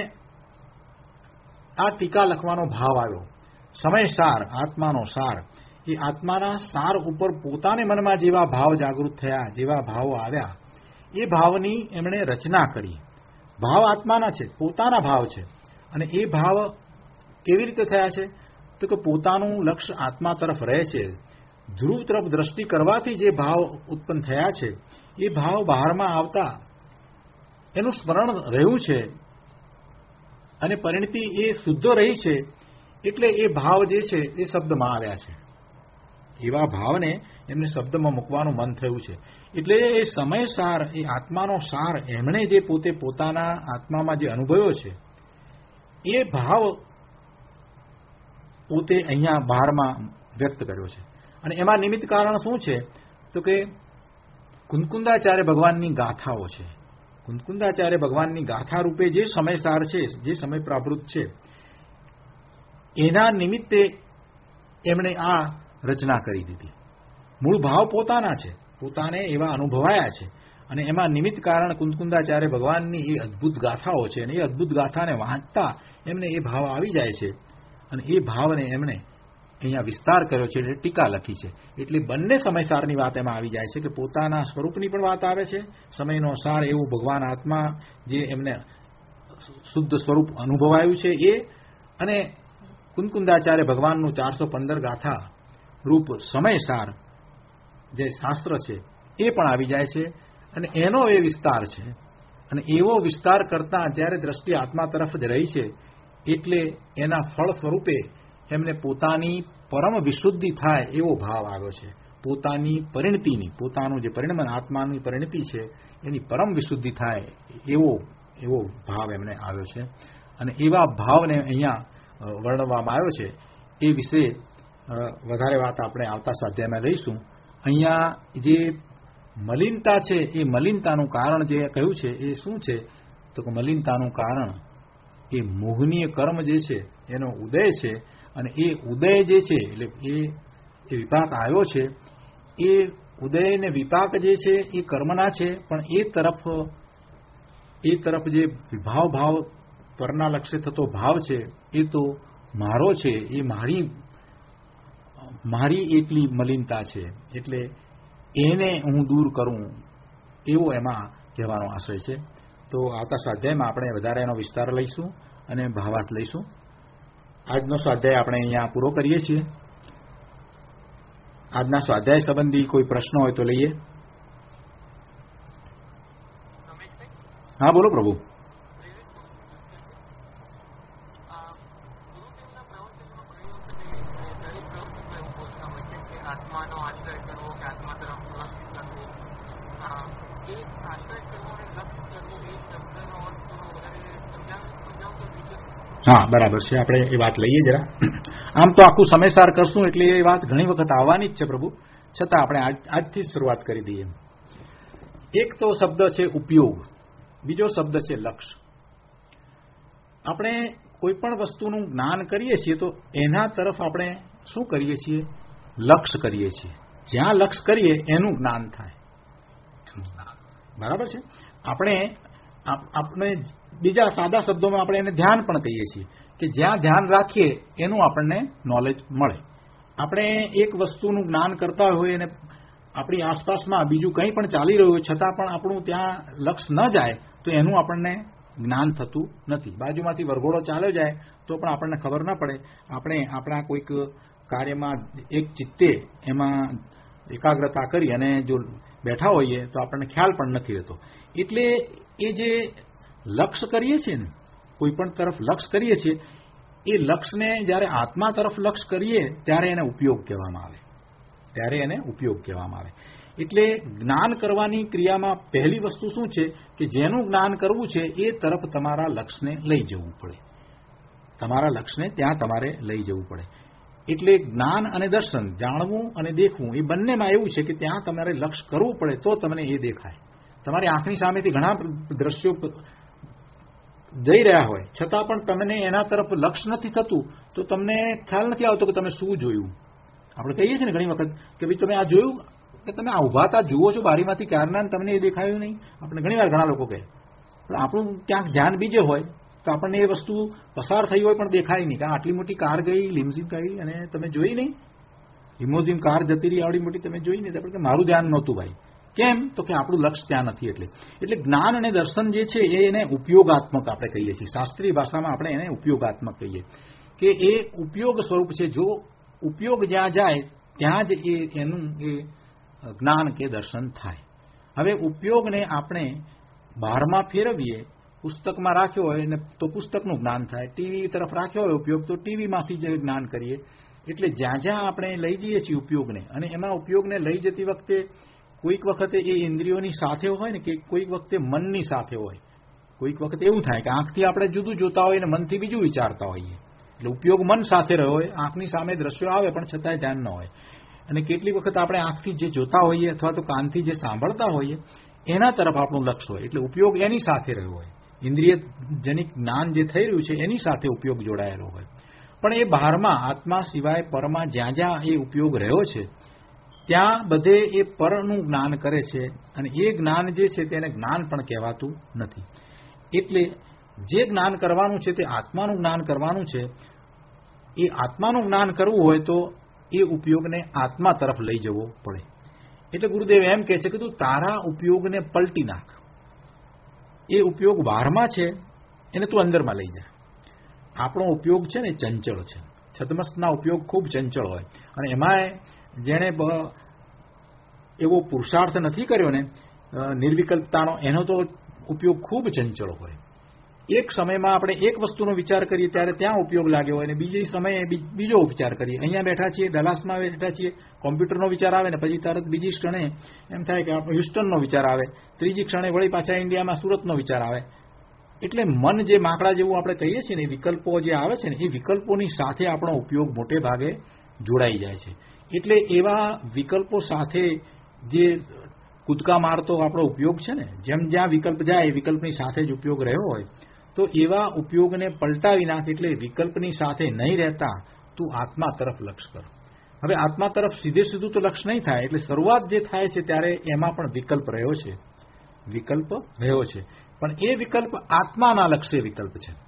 આ ટીકા લખવાનો ભાવ આવ્યો. સમય સાર, આત્માનો સાર, એ આત્માના સાર ઉપર પોતાને મનમાં જેવા ભાવ જાગૃત થયા, જેવા ભાવો આવ્યા, એ ભાવની એમણે રચના કરી. ભાવ આત્માના છે, પોતાના ભાવ છે. અને એ ભાવ કેવી રીતે થયા છે તો કે પોતાનું લક્ષ્ય આત્મા તરફ રહે છે. ધ્રુવ તરફ દ્રષ્ટિ કરવાથી જે ભાવ ઉત્પન્ન થયા છે એ ભાવ બહારમાં આવતા એનું સ્મરણ રહ્યું છે અને પરિણતિ એ શુદ્ધ રહી છે. એટલે એ ભાવ જે છે એ શબ્દમાં આવ્યા છે. એવા ભાવને એમને શબ્દમાં મૂકવાનું મન થયું છે. એટલે એ સમય સાર, એ આત્માનો સાર એમણે જે પોતે પોતાના આત્મામાં જે અનુભવ્યો છે એ ભાવ પોતે અહીંયા બહારમાં વ્યક્ત કર્યો છે. અને એમાં નિમિત્ત કારણ શું છે તો કે કુંદકુંદાચાર્ય ભગવાનની ગાથાઓ છે. કુંદકુંદાચાર્ય ભગવાનની ગાથા રૂપે જે સમયસાર છે, જે સમય પ્રાવૃત્ત છે, એના નિમિત્તે એમણે આ રચના કરી દીધી. મૂળ ભાવ પોતાના છે, પોતાને એવા અનુભવાયા છે. અને એમાં નિમિત્ત કારણ કુંદકુંદાચાર્ય ભગવાનની એ અદ્ભુત ગાથાઓ છે. અને એ અદ્ભુત ગાથાને વાંચતા એમને એ ભાવ આવી જાય છે. અને એ ભાવને એમણે અહીંયા વિસ્તાર કર્યો છે, એટલે ટીકા લખી છે. એટલે બંને સમયસારની વાત એમાં આવી જાય છે કે પોતાના સ્વરૂપની પણ વાત આવે છે, સમયનો સાર એવું ભગવાન આત્મા જે એમને શુદ્ધ સ્વરૂપ અનુભવાયું છે એ, અને કુંદકુંદાચાર્ય ભગવાનનું 415 ગાથા રૂપ સમયસાર જે શાસ્ત્ર છે એ પણ આવી જાય છે. અને એનો એ વિસ્તાર છે. અને એવો વિસ્તાર કરતા જ્યારે દ્રષ્ટિ આત્મા તરફ જ રહી છે એટલે એના ફળ સ્વરૂપે એમને પોતાની પરમ વિશુદ્ધિ થાય એવો ભાવ આવ્યો છે. પોતાની પરિણતિની, પોતાનું જે પરિણમન આત્માની પરિણતિ છે એની પરમ વિશુદ્ધિ થાય એવો ભાવ એમને આવ્યો છે. અને એવા ભાવને અહીંયા વર્ણવવામાં આવ્યો છે. એ વિશે વધારે વાત આપણે આવતા સ્વાધ્યાયમાં લઈશું. અહીંયા જે મલિનતા છે એ મલિનતાનું કારણ જે કહ્યું છે એ શું છે તો કે મલિનતાનું કારણ એ મોહનીય કર્મ જે છે એનો ઉદય છે. અને એ ઉદય જે છે એટલે એ વિપાક આવ્યો છે, એ ઉદય ને વિપાક જે છે એ કર્મના છે. પણ એ તરફ જે વિભાવ ભાવ પરના લક્ષ્ય થતો ભાવ છે એ તો મારો છે, એ મારી એકલી મલિનતા છે, એટલે એને હું દૂર કરું એવો એમાં કહેવાનો આશય છે. તો આવતા સ્વાધ્યાયમાં આપણે વધારે એનો વિસ્તાર લઈશું અને ભાવાર્થ લઈશું. આજનો સ્વાધ્યાય આપણે અહીંયા પૂરો કરીએ છીએ. આજના સ્વાધ્યાય સંબંધી કોઈ પ્રશ્ન હોય તો લઈએ. હા, બોલો પ્રભુ. હા, બરાબર છે. આપણે એ વાત લઈએ જરા. આમ તો આખું સમયસાર કરશું એટલે એ વાત ઘણી વખત આવવાની જ છે પ્રભુ, છતાં આપણે આજથી જ શરૂઆત કરી દઈએ. એક તો શબ્દ છે ઉપયોગ, બીજો શબ્દ છે લક્ષ્ય. આપણે કોઈ પણ વસ્તુનું જ્ઞાન કરીએ છીએ તો એના તરફ આપણે શું કરીએ છીએ? લક્ષ્ય કરીએ છીએ. જ્યાં લક્ષ્ય કરીએ એનું જ્ઞાન થાય. બરાબર છે. આપણે બીજા સાદા શબ્દોમાં આપણે એને ધ્યાન પણ કહીએ છીએ કે જ્યાં ધ્યાન રાખીએ એનું આપણને નોલેજ મળે. આપણે એક વસ્તુનું જ્ઞાન કરતા હોઈએ અને આપણી આસપાસમાં બીજું કંઈ પણ ચાલી રહ્યું હોય છતાં પણ આપણું ત્યાં લક્ષ્ય ન જાય તો એનું આપણને જ્ઞાન થતું નથી. બાજુમાંથી વરઘોડો ચાલ્યો જાય તો પણ આપણને ખબર ન પડે. આપણે આપણા કોઈક કાર્યમાં એક ચિત્તે એમાં એકાગ્રતા કરી અને જો બેઠા હોઈએ તો આપણને ખ્યાલ પણ નથી રહેતો. એટલે એ જે લક્ષ્ય કરીએ છીએ ને, કોઈ પણ તરફ લક્ષ્ય કરીએ છીએ, એ લક્ષ્યને જ્યારે આત્મા તરફ લક્ષ્ય કરીએ ત્યારે એને ઉપયોગ કહેવામાં આવે. એટલે જ્ઞાન કરવાની ક્રિયામાં પહેલી વસ્તુ શું છે કે જેનું જ્ઞાન કરવું છે એ તરફ તમારા લક્ષ્યને લઈ જવું પડે. તમારા લક્ષ્યને ત્યાં તમારે લઈ જવું પડે. એટલે જ્ઞાન અને દર્શન, જાણવું અને દેખવું, એ બંનેમાં એવું છે કે ત્યાં તમારે લક્ષ્ય કરવું પડે તો તમને એ દેખાય. તમારી આંખની સામેથી ઘણા દ્રશ્યો જઈ રહ્યા હોય છતાં પણ તમને એના તરફ લક્ષ્ય નથી થતું તો તમને ખ્યાલ નથી આવતો કે તમે શું જોયું. આપણે કહીએ છીએ ને ઘણી વખત કે ભાઈ તમે આ જોયું, કે તમે આ ઉભા હતા જુઓ છો બારીમાંથી ક્યારના, તમને એ દેખાયું નહીં. આપણે ઘણીવાર ઘણા લોકો કહે, પણ આપણું ક્યાંક ધ્યાન બીજે હોય તો આપણને એ વસ્તુ પસાર થઈ હોય પણ દેખાય નહીં. કે આટલી મોટી કાર ગઈ, લિમ્ઝિન ગઈ અને તમે જોઈ નહીં, લિમોઝિન કાર જતી રહી આવડી મોટી, તમે જોઈ નહીં. આપણે કે મારું ધ્યાન નહોતું ભાઈ. કેમ? તો કે આપણું લક્ષ્ય ત્યાં નથી. એટલે જ્ઞાન અને દર્શન જે છે એને ઉપયોગાત્મક આપણે કહીએ છીએ. શાસ્ત્રીય ભાષામાં આપણે એને ઉપયોગાત્મક કહીએ કે એ ઉપયોગ સ્વરૂપ છે. જો ઉપયોગ જ્યાં જાય ત્યાં જ એનું એ જ્ઞાન કે દર્શન થાય. હવે ઉપયોગને આપણે બહારમાં ફેરવીએ, પુસ્તકમાં રાખ્યો હોય ને તો પુસ્તકનું જ્ઞાન થાય, ટીવી તરફ રાખ્યો હોય ઉપયોગ તો ટીવીમાંથી જ જ્ઞાન કરીએ. એટલે જ્યાં જ્યાં આપણે લઈ જઈએ છીએ ઉપયોગને, અને એમાં ઉપયોગને લઈ જતી વખતે કોઈક વખતે એ ઇન્દ્રિયોની સાથે હોય ને કે કોઈક વખતે મનની સાથે હોય. કોઈક વખતે એવું થાય કે આંખથી આપણે જુદું જોતા હોઈએ અને મનથી બીજું વિચારતા હોઈએ. એટલે ઉપયોગ મન સાથે રહ્યો હોય, આંખની સામે દ્રશ્યો આવે પણ છતાંય ધ્યાન ન હોય. અને કેટલીક વખત આપણે આંખથી જે જોતા હોઈએ અથવા તો કાનથી જે સાંભળતા હોઈએ એના તરફ આપણું લક્ષ્ય હોય. એટલે ઉપયોગ એની સાથે રહ્યો હોય. ઇન્દ્રિયજનિક જ્ઞાન જે થઈ રહ્યું છે એની સાથે ઉપયોગ જોડાયેલો હોય. પણ એ બહારમાં આત્મા સિવાય પરમાં જ્યાં જ્યાં એ ઉપયોગ રહ્યો છે ત્યાં બધે એ પરનું જ્ઞાન કરે છે. અને એ જ્ઞાન જે છે તેને જ્ઞાન પણ કહેવાતું નથી. એટલે જે જ્ઞાન કરવાનું છે તે આત્માનું જ્ઞાન કરવાનું છે. એ આત્માનું જ્ઞાન કરવું હોય તો એ ઉપયોગને આત્મા તરફ લઈ જવો પડે. એટલે ગુરુદેવ એમ કહે છે કે તું તારા ઉપયોગને પલટી નાખ. એ ઉપયોગ બહારમાં છે એને તું અંદરમાં લઈ જા. આપણો ઉપયોગ છે ને ચંચળ છે. છદ્મસ્તના ઉપયોગ ખૂબ ચંચળ હોય અને એમાં જેણે એવો પુરુષાર્થ નથી કર્યો ને નિર્વિકલ્પતાનો, એનો તો ઉપયોગ ખૂબ ચંચળ હોય. એક સમયમાં આપણે એક વસ્તુનો વિચાર કરીએ ત્યારે ત્યાં ઉપયોગ લાગ્યો હોય અને બીજી સમયે બીજો વિચાર કરીએ. અહીંયા બેઠા છીએ, ડલાસમાં બેઠા છીએ, કોમ્પ્યુટરનો વિચાર આવે ને પછી તરત બીજી ક્ષણે એમ થાય કે હ્યુસ્ટનનો વિચાર આવે, ત્રીજી ક્ષણે વળી પાછા ઇન્ડિયામાં સુરતનો વિચાર આવે. એટલે મન જે માકડા જેવું આપણે કહીએ છીએ ને, એ વિકલ્પો જે આવે છે ને એ વિકલ્પોની સાથે આપણો ઉપયોગ મોટે ભાગે જોડાઈ જાય છે. એટલે એવા વિકલ્પો સાથે જે કૂદકા મારતો આપણો ઉપયોગ છે ને, જેમ જ્યાં વિકલ્પ જાય એ વિકલ્પની સાથે જ ઉપયોગ રહ્યો હોય તો એવા ઉપયોગને પલટાવી નાખ. એટલે વિકલ્પની સાથે નહીં રહેતા તું આત્મા તરફ લક્ષ્ય કર. હવે આત્મા તરફ સીધું તો લક્ષ્ય નહીં થાય. એટલે શરૂઆત જે થાય છે ત્યારે એમાં પણ વિકલ્પ રહ્યો છે. પણ એ વિકલ્પ આત્માના લક્ષ્ય વિકલ્પ છે.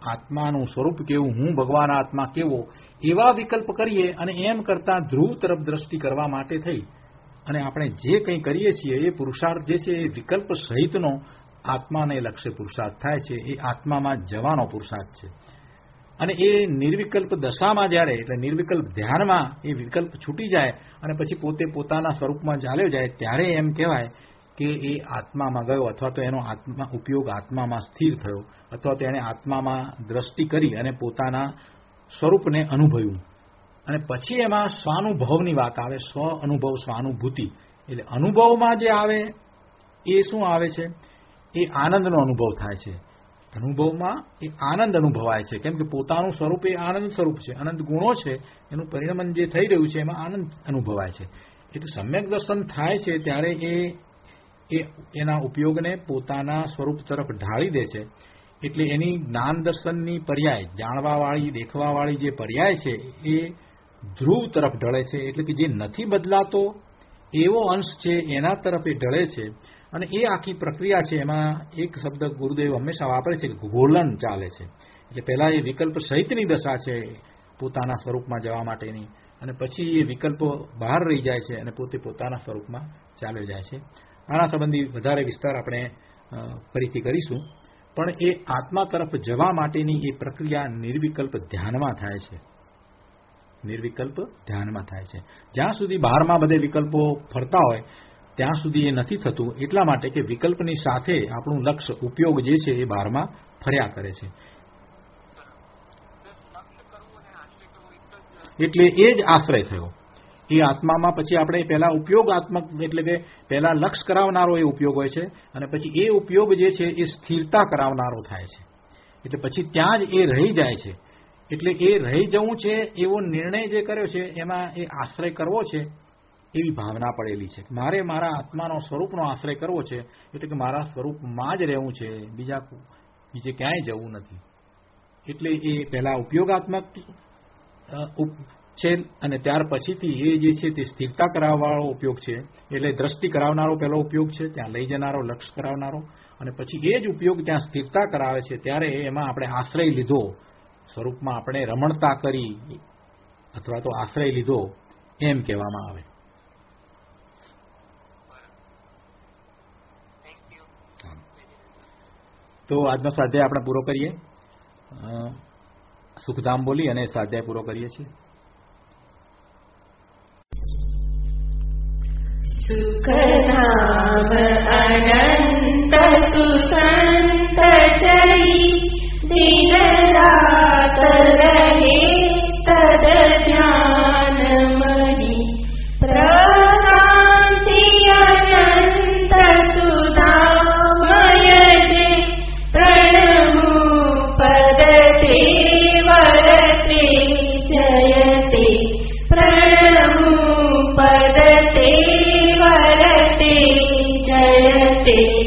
આત્માનું સ્વરૂપ કેવું, હું ભગવાન આત્મા કેવો, એવા વિકલ્પ કરીએ અને એમ કરતા ધ્રુવ તરફ દ્રષ્ટિ કરવા માટે થઈ અને આપણે જે કંઈ કરીએ છીએ એ પુરુષાર્થ જે છે એ વિકલ્પ સહિતનો આત્માને લક્ષ્ય પુરુષાર્થ થાય છે. એ આત્મામાં જવાનો પુરુષાર્થ છે. અને એ નિર્વિકલ્પ દશામાં જ્યારે, એટલે નિર્વિકલ્પ ધ્યાનમાં એ વિકલ્પ છૂટી જાય અને પછી પોતે પોતાના સ્વરૂપમાં ચાલ્યો જાય, ત્યારે એમ કહેવાય કે એ આત્મામાં ગયો, અથવા તો એનો આત્મા ઉપયોગ આત્મામાં સ્થિર થયો, અથવા તો એને આત્મામાં દ્રષ્ટિ કરી અને પોતાના સ્વરૂપને અનુભવ્યું. અને પછી એમાં સ્વાનુભવની વાત આવે. સ્વ અનુભવ, સ્વાનુભૂતિ. એટલે અનુભવમાં જે આવે એ શું આવે છે? એ આનંદનો અનુભવ થાય છે. અનુભવમાં એ આનંદ અનુભવાય છે, કેમ કે પોતાનું સ્વરૂપ એ આનંદ સ્વરૂપ છે, અનંત ગુણો છે, એનું પરિણમન જે થઈ રહ્યું છે એમાં આનંદ અનુભવાય છે. એટલે સમ્યક દર્શન થાય છે ત્યારે એના ઉપયોગને પોતાના સ્વરૂપ તરફ ઢાળી દે છે. એટલે એની જ્ઞાન દર્શનની પર્યાય, જાણવાવાળી, દેખવાવાળી જે પર્યાય છે એ ધ્રુવ તરફ ઢળે છે. એટલે કે જે નથી બદલાતો એવો અંશ છે એના તરફ એ ઢળે છે. અને એ આખી પ્રક્રિયા છે, એમાં એક શબ્દ ગુરુદેવ હંમેશા વાપરે છે કે ઘોલન ચાલે છે. એટલે પહેલા એ વિકલ્પ સહિતની દશા છે પોતાના સ્વરૂપમાં જવા માટેની, અને પછી એ વિકલ્પો બહાર રહી જાય છે અને પોતે પોતાના સ્વરૂપમાં ચાલ્યો જાય છે. આના સંબંધી વધારે વિસ્તાર આપણે ફરીથી કરીશું. પણ એ આત્મા તરફ જવા માટેની એ પ્રક્રિયા નિર્વિકલ્પ ધ્યાનમાં થાય છે. નિર્વિકલ્પ ધ્યાનમાં થાય છે. જ્યાં સુધી બહારમાં બધે વિકલ્પો ફરતા હોય ત્યાં સુધી એ નથી થતું, એટલા માટે કે વિકલ્પની સાથે આપણું લક્ષ્ય, ઉપયોગ જે છે એ બહારમાં ફર્યા કરે છે. એટલે એ જ આશ્રય થયો એ આત્મામાં. પછી આપણે પહેલા ઉપયોગાત્મક, એટલે કે પહેલા લક્ષ્ય કરાવનારો એ ઉપયોગ હોય છે, અને પછી એ ઉપયોગ જે છે એ સ્થિરતા કરાવનારો થાય છે. એટલે પછી ત્યાં જ એ રહી જાય છે. એટલે એ રહી જવું છે એવો નિર્ણય જે કર્યો છે એમાં એ આશ્રય કરવો છે એવી ભાવના પડેલી છે. મારે મારા આત્માનો સ્વરૂપનો આશ્રય કરવો છે, એટલે કે મારા સ્વરૂપમાં જ રહેવું છે, બીજે ક્યાંય જવું નથી. એટલે એ પહેલા ઉપયોગાત્મક છે, અને ત્યાર પછીથી એ જે છે તે સ્થિરતા કરાવવાળો ઉપયોગ છે. એટલે દ્રષ્ટિ કરાવનારો પહેલો ઉપયોગ છે, ત્યાં લઈ જનારો, લક્ષ્ય કરાવનારો, અને પછી એ જ ઉપયોગ ત્યાં સ્થિરતા કરાવે છે. ત્યારે એમાં આપણે આશ્રય લીધો, સ્વરૂપમાં આપણે રમણતા કરી અથવા તો આશ્રય લીધો એમ કહેવામાં આવે. તો આજનો સ્વાધ્યાય આપણે પૂરો કરીએ. સુખધામ બોલી અને સ્વાધ્યાય પૂરો કરીએ છીએ. સુખધામ અનંત સુસંત ચરી દિન રાત રહે તદ ધ્યાન મહી પ્રશાંતિ અનંત સુધામય જે પ્રણમુ પદતે વરતે જયતે પ્રણમુ પદતે વરતે જયતે